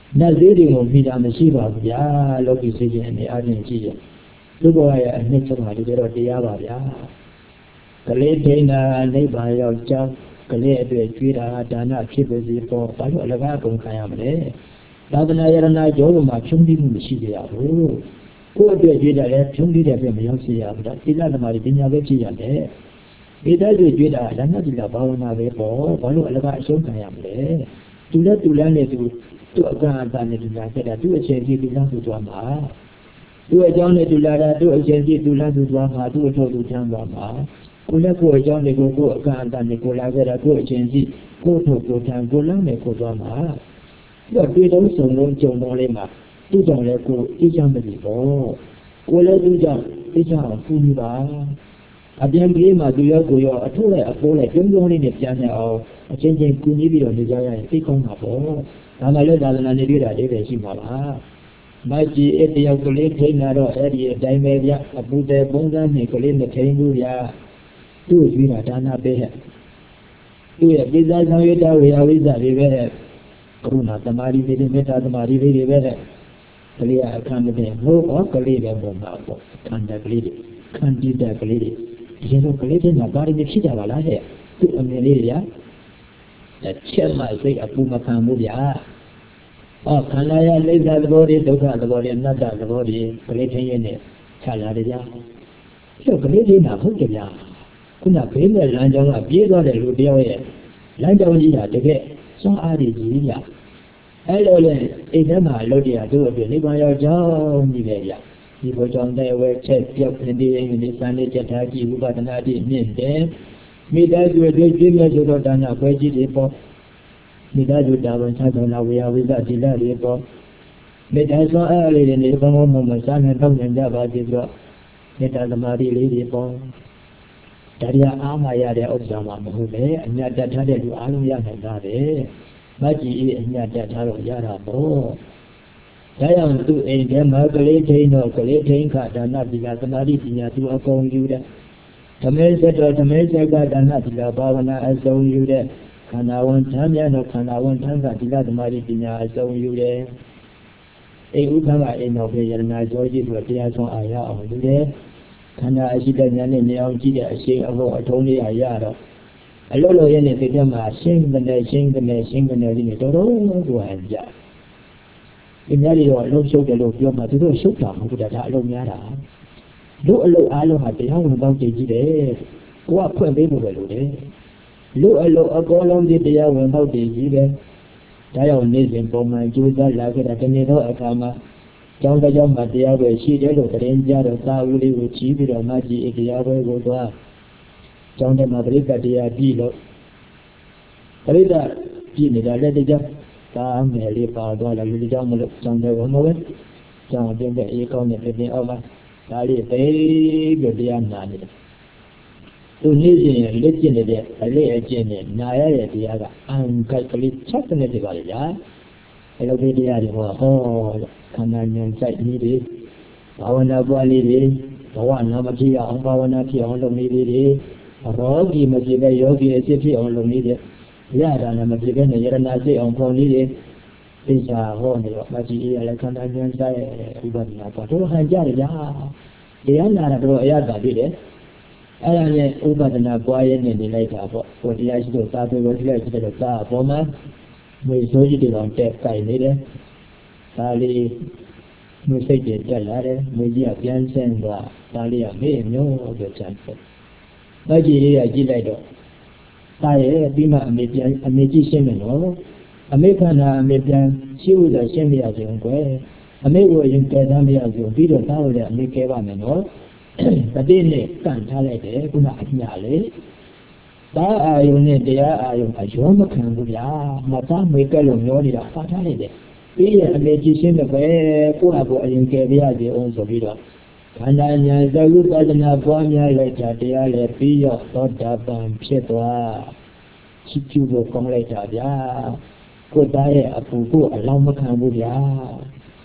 Naziri will meet a Meshiva, Ya, Loki City and the Argentina. Lugoya and Nixon, the Diabaya. Kalena, neighbor of Jack, Kalea, Twitter, Dana, Chippy for Palo Kayamane. Lavana, Joma, Chumbi, Mishia. Who did a Chumbi, Yosia, but he doesn't marry Vijay. He does with Jida, Lanadilla Bauna, Palo Kayamane. To let to learn it to a grand and to a change it belongs to Drama. Do a Johnny to Lada, do a change it to land to Drama, do a total Drama. Kula ko Johnny go to a grand and Nicola go a change it, go to Tan Golame for Drama. But we also know John Molema, do don't let go each other before. Will I do John, each other, Funiba. I didn't believe my dear Goyo, I told her a full like young only in the channel or a changing Kunibi on the giant, take on her for. And I let Alan and Nidira, they see Mala. My G. Eddie of the late Tainado, Eddie, Dimedia, a Buddha, Bonga, Nicolin, the Tainuria, two is Vina Dana Behe. Do it, this is how you tell we are with that river. Corona, the Mari, the Meta, the Mari, the river. Kalia, come again, no, or Kalia, Bonga, Candida Kalia. You know, collecting a body with Shidala here. To a malaria. The chairman say a Puma Kamudia. Oh, Kanaya lays out the body, look at the body, and not the body, collecting in it. Chalaria. So, collecting a Hukaya. Kuna pay the land on a big or a Rubio. Land on Ida to get some Arizia. Hello, Edema, Lodia, do a believe on your job, Niveria. He was on their way, check, kept in the Sunday Chataki, who got an idea in there. Midnight with the dreamers who got done up, where did for Midnight with Davon Satana, we are with that delay for Midnight so early in the moment, son and home and Java did drop. Let us the Mari lady for Daria Amaya de Osama, who may, and yet that had to Aluya and Dave. Maji and yet that Yara Bo. Diam to a Margaret no collecting cat and not the Gatamari to a phone you there. Tamil got and not the Bavana as though you there. Can I want Tamia no can I want Tanga the Gatamari as though you there. A Ukama in no way and I told you to appear so I are you there. Can I see the name in the Algeria say about Tony Ayara? A little in the Pidama sing the name, sing the name, sing the name, to have ya. In that you are no so the look, you must do so long with that Alomara. Do a low alo at the home about the Gide. What point they will do? Look a low a go along the day about the Gide. Dion is in Boma, Judah, like it at the Nino Akama. John the John Matia, where she did the danger of Saudi with Chibi or Magi if the other go to her. John the Madriga, dear Dilo. Rita, Jimmy, I let it just. Some may live out on a little jungle, some they won't know it. Some of them that you call it living over. That is very good, none. To listen, listen, a lay genie, Naya, the other, uncalculated chocolate about it, yeah? Hello, the other, oh, Canadian side needed. Pawana Bali, Pawana Makia, Pawana, on the needed. Rogi, Makia, Yogi, a city on the needed. Yara and Majigan, Yaranasi on Pony, is a horny of Maji, Alexander, but who had Yara? The Anna Royada did it. And Ubatana quiet in the lake for the ice to start with the star former. We saw it on tech side later. Sally, Musake, Jalare, Media Jansen, Sally, a may know the chance. Maji, I did. I be my magician, no? American American, she was a semi as young way. A may were in Cadamia, you beat a tower that make a woman, no? But then can't tell it, not Yale. There are you need there, I am a Joma Cambuya, Madame Michael of Yodia, fatality. Be a magician of a poor in Cavia, the own Sovida. And I look at an Abuania later, they are a fee of thought up and Chetua. She will come later, yeah. Good day, a poo, a long Cambuya.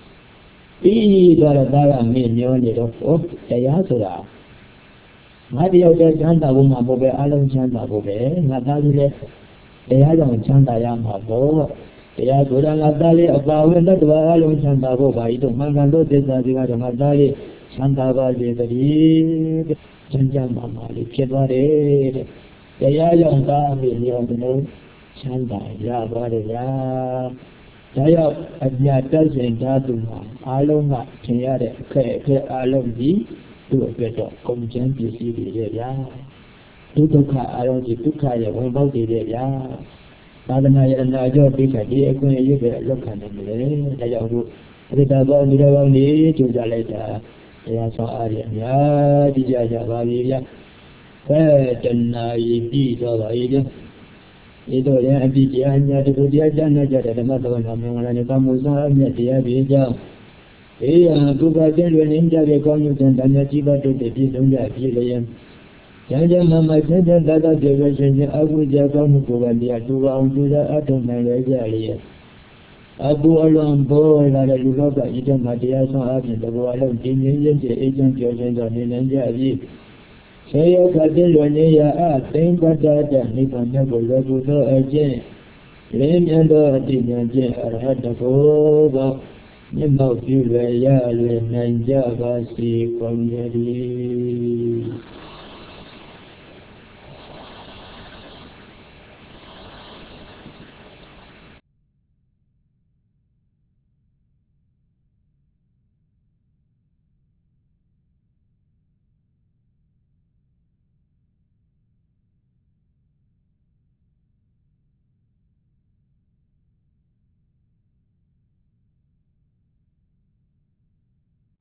Be got a dollar million of the Yasura. Maybe I'll get Chanda woman, Bobe, Alan Chanda Bobe, Natalie, they had on Chanda Yama Bo. တရားဒုရငါသားလေးအပါဝင်တတ်တော်အလုံးချမ်းသာဖို့ပါဤသို့မှန်ကန်သောသစ္စာစကားဓမ္မသားလေးချမ်းသာပါစေတည်းချမ်းသာမှမှလေးဖြစ်သွားတယ်တဲ့တရားရောက်သားအမိလျော်တို့ချမ်းသာရပါတယ်ဗျာဒါရောက်အမြတ်တဆင်ဓာတုမှာအားလုံးကထင်ရတဲ့အခက်အခဲအားလုံးကြီးသူ့အတွက်တော့ကုန်ကျန်းပစ္စည်းတွေရဲ့ဗျာဒုက္ခအားလုံးကြီးဒုက္ခရဲ့ဝင်ပေါက်တွေရဲ့ဗျာသာသနာ့ရဲ့အနာကျော်ဒိဋ္ဌိဒီအခွင့်အရေးပဲလောက်ခံနေတယ်ဒါကြောင့်တို့အရိတဘောင်းဒီတော်ကောင်းကြီးကြိုးစားလိုက်တာတရားဆောင်အားရအများကြီးကြပါပြီဗျာတဏှာဤပြီးတော့ပါ၏ဗျာဒီတော့လည်းအပြီးတရားညာတခုတရားကျမ်းနဲ့ကြတဲ့ဓမ္မတော်နာမင်္ဂလာနဲ့ကာမုစာအမြတ်တရားပြေကြောင်းဘေးရန်ကုသတဲ့တွင်နေကြတဲ့ကောင်းကျိုးတဲ့ဓမ္မကြီးပါတို့တည်ပြည့်စုံကြပြည့်လျက်ကျမ်းကျမ်းမှဆင်းရဲတတ်တဲ့ပြည့်စုံခြင်းအကုသိုလ်ကောင်းမှုကိုပဲတရားတူအောင်ကြိုးစားအထောက်နိုင်လေကြလျက်အပူအလွန်ပေါ်လာတဲ့လူလောကဤတည်းမှာတရားဆောင်အပြင်တဘောအလုံးကြီးငြိမ်းခြင်းအေးချမ်းကြော်ခြင်းသောနေနိုင်ကြပြီဆေယခတိလွန်နေရအသိမ့်ပတ္တတနိဗ္ဗာန်မြတ်ကိုလောကုသောအကျင့်လင်းမြတ်သောအတိညာဖြင့်အရဟတကိုသောမြတ်မောပြုလွယ်ရလွယ်နိုင်ကြပါစေကုန်ကြ၏